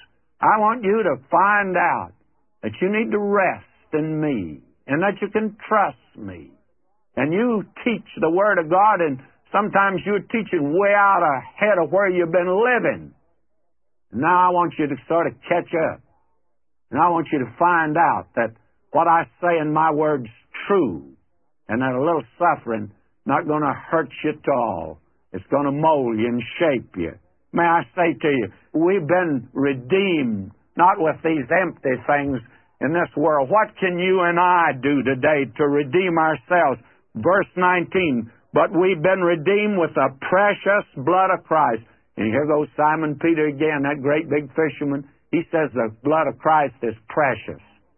I want you to find out that you need to rest in me and that you can trust me. And you teach the Word of God, and sometimes you're teaching way out ahead of where you've been living. Now I want you to sort of catch up. And I want you to find out that what I say in my word's true, and that a little suffering not going to hurt you at all. It's going to mold you and shape you. May I say to you, we've been redeemed, not with these empty things in this world. What can you and I do today to redeem ourselves? Verse 19, but we've been redeemed with the precious blood of Christ. And here goes Simon Peter again, that great big fisherman. He says the blood of Christ is precious.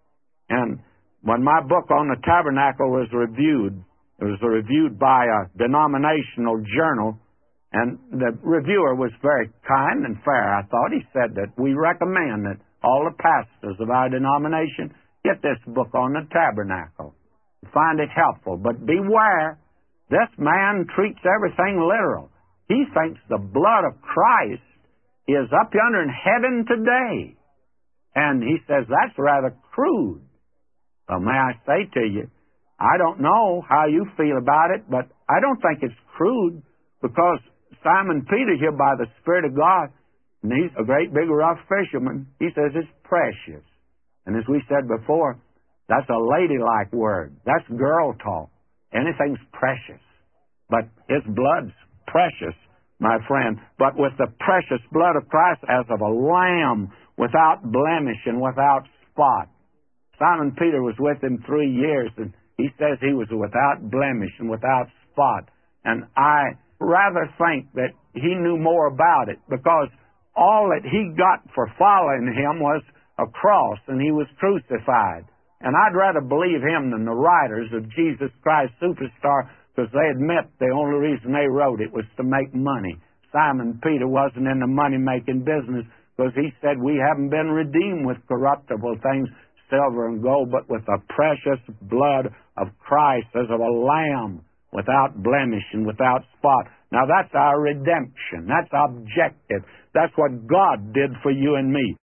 And when my book on the tabernacle was reviewed, it was reviewed by a denominational journal, and the reviewer was very kind and fair, I thought. He said that we recommend that all the pastors of our denomination get this book on the tabernacle. Find it helpful. But beware, this man treats everything literal. He thinks the blood of Christ is up yonder in heaven today. And he says that's rather crude. Well, may I say to you, I don't know how you feel about it, but I don't think it's crude, because Simon Peter here, by the Spirit of God, and he's a great big rough fisherman, he says it's precious. And as we said before, that's a ladylike word. That's girl talk. Anything's precious. But his blood's precious, my friend. But with the precious blood of Christ, as of a lamb, without blemish and without spot. Simon Peter was with him 3 years, and he says he was without blemish and without spot. And I rather think that he knew more about it, because all that he got for following him was a cross, and he was crucified. And I'd rather believe him than the writers of Jesus Christ Superstar, because they admit the only reason they wrote it was to make money. Simon Peter wasn't in the money-making business, because he said we haven't been redeemed with corruptible things, silver and gold, but with the precious blood of Christ, as of a lamb, without blemish and without spot. Now that's our redemption. That's objective. That's what God did for you and me,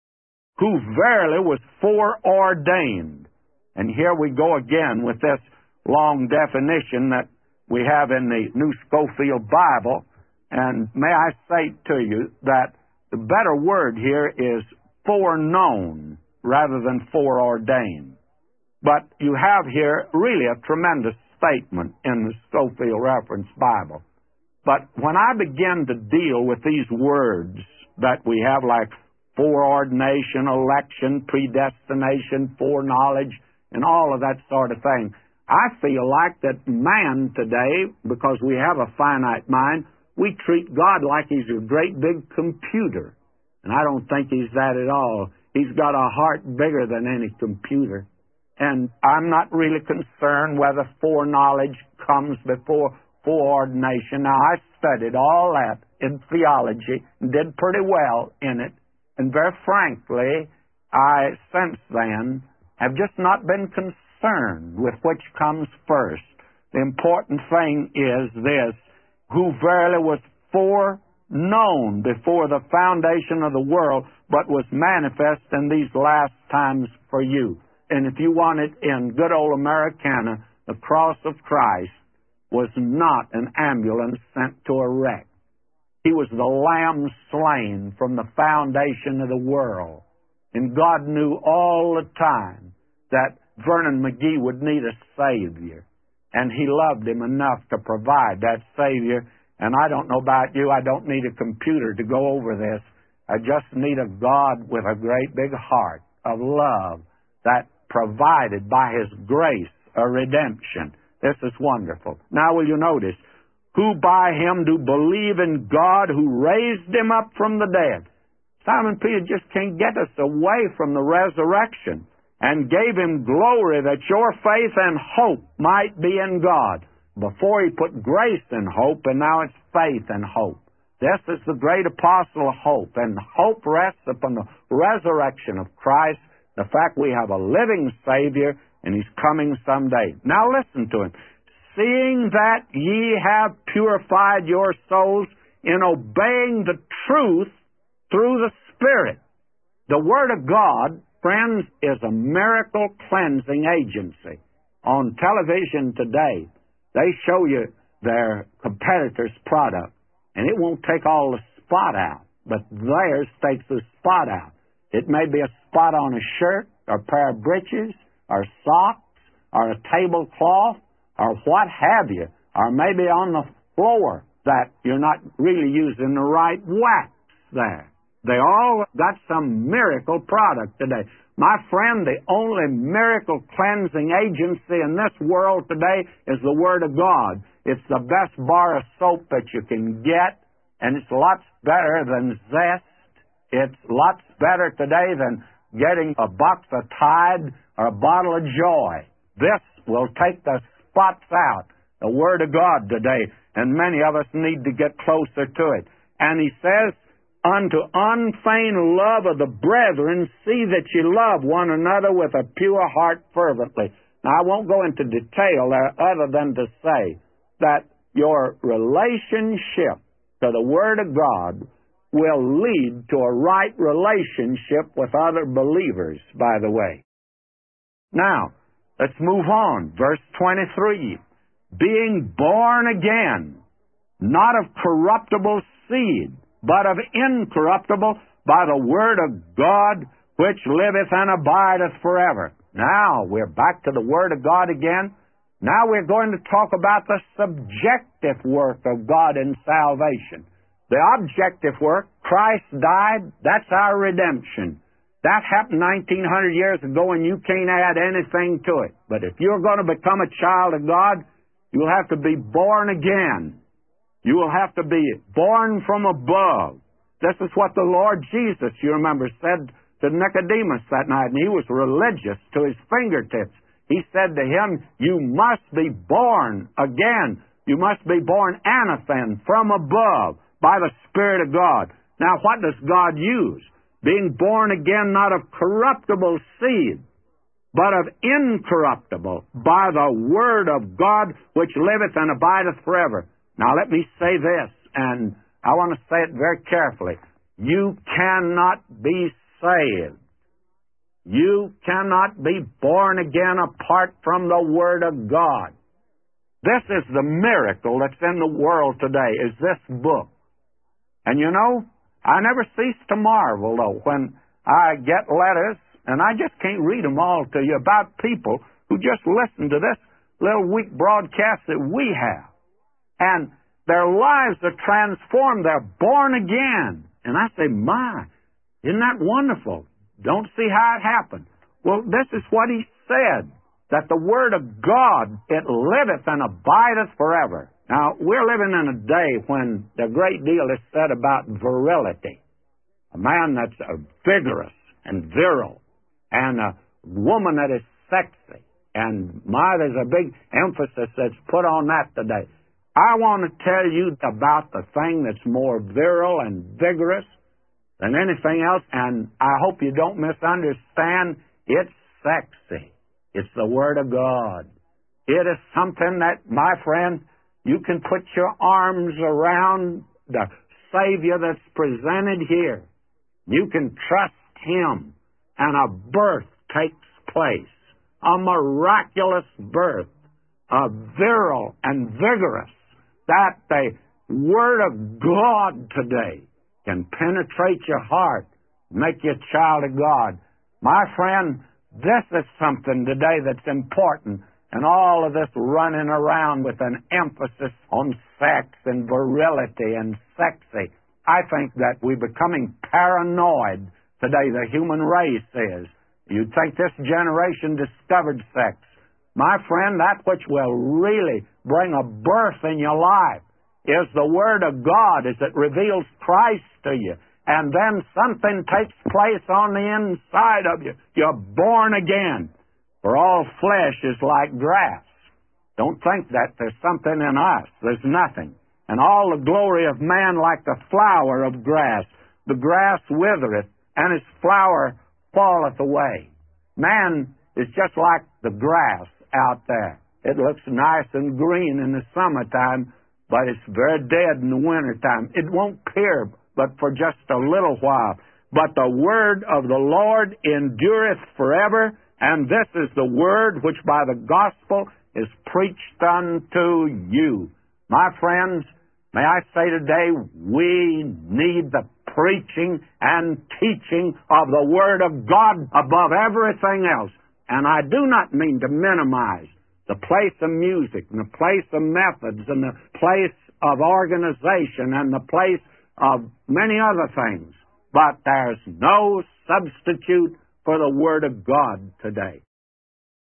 who verily was foreordained. And here we go again with this long definition that we have in the New Scofield Bible. And may I say to you that the better word here is foreknown rather than foreordained. But you have here really a tremendous statement in the Scofield Reference Bible. But when I begin to deal with these words that we have, like foreordination, election, predestination, foreknowledge, and all of that sort of thing, I feel like that man today, because we have a finite mind, we treat God like he's a great big computer. And I don't think he's that at all. He's got a heart bigger than any computer. And I'm not really concerned whether foreknowledge comes before foreordination. Now, I studied all that in theology and did pretty well in it. And very frankly, I since then have just not been concerned with which comes first. The important thing is this: who verily was foreknown before the foundation of the world, but was manifest in these last times for you. And if you want it in good old Americana, the cross of Christ was not an ambulance sent to a wreck. He was the lamb slain from the foundation of the world. And God knew all the time that Vernon McGee would need a Savior. And He loved him enough to provide that Savior. And I don't know about you, I don't need a computer to go over this. I just need a God with a great big heart of love that provided by His grace a redemption. This is wonderful. Now will you notice, who by Him do believe in God who raised Him up from the dead. Simon Peter just can't get us away from the resurrection, and gave Him glory that your faith and hope might be in God. Before He put grace and hope, and now it's faith and hope. This is the great apostle of hope, and hope rests upon the resurrection of Christ, the fact we have a living Savior, and He's coming someday. Now listen to Him. Seeing that ye have purified your souls in obeying the truth through the Spirit. The Word of God, friends, is a miracle cleansing agency. On television today, they show you their competitor's product, and it won't take all the spot out, but theirs takes the spot out. It may be a spot on a shirt, or a pair of breeches, or socks, or a tablecloth, or what have you, or maybe on the floor that you're not really using the right wax there. They all got some miracle product today. My friend, the only miracle cleansing agency in this world today is the Word of God. It's the best bar of soap that you can get, and it's lots better than Zest. It's lots better today than getting a box of Tide or a bottle of Joy. This will take the spots out, the Word of God today, and many of us need to get closer to it. And He says, unto unfeigned love of the brethren, see that ye love one another with a pure heart fervently. Now, I won't go into detail there other than to say that your relationship to the Word of God will lead to a right relationship with other believers, by the way. Now, let's move on. Verse 23. Being born again, not of corruptible seed, but of incorruptible, by the Word of God, which liveth and abideth forever. Now, we're back to the Word of God again. Now we're going to talk about the subjective work of God in salvation. The objective work, Christ died, that's our redemption. That happened 1,900 years ago, and you can't add anything to it. But if you're going to become a child of God, you'll have to be born again. You will have to be born from above. This is what the Lord Jesus, you remember, said to Nicodemus that night, and he was religious to his fingertips. He said to him, you must be born again. You must be born anathen, from above, by the Spirit of God. Now, what does God use? Being born again, not of corruptible seed, but of incorruptible, by the Word of God, which liveth and abideth forever. Now, let me say this, and I want to say it very carefully. You cannot be saved. You cannot be born again apart from the Word of God. This is the miracle that's in the world today, is this book. And you know, I never cease to marvel, though, when I get letters, and I just can't read them all to you, about people who just listen to this little weak broadcast that we have. And their lives are transformed. They're born again. And I say, my, isn't that wonderful? Don't see how it happened. Well, this is what He said, that the Word of God, it liveth and abideth forever. Now, we're living in a day when a great deal is said about virility. A man that's vigorous and virile, and a woman that is sexy. And there's a big emphasis that's put on that today. I want to tell you about the thing that's more virile and vigorous than anything else, and I hope you don't misunderstand. It's sexy. It's the Word of God. It is something that, my friend, you can put your arms around the Savior that's presented here. You can trust Him, and a birth takes place, a miraculous birth, a virile and vigorous, that the Word of God today can penetrate your heart, make you a child of God. My friend, this is something today that's important, and all of this running around with an emphasis on sex and virility and sexy. I think that we're becoming paranoid today, the human race is. You think this generation discovered sex. My friend, that which will really bring a birth in your life is the Word of God as it reveals Christ to you. And then something takes place on the inside of you. You're born again. For all flesh is like grass. Don't think that there's something in us. There's nothing. And all the glory of man like the flower of grass. The grass withereth, and its flower falleth away. Man is just like the grass out there. It looks nice and green in the summertime, but it's very dead in the wintertime. It won't clear but for just a little while. But the word of the Lord endureth forever, and this is the word which by the gospel is preached unto you. My friends, may I say today, we need the preaching and teaching of the Word of God above everything else. And I do not mean to minimize the place of music and the place of methods and the place of organization and the place of many other things. But there's no substitute for the Word of God today.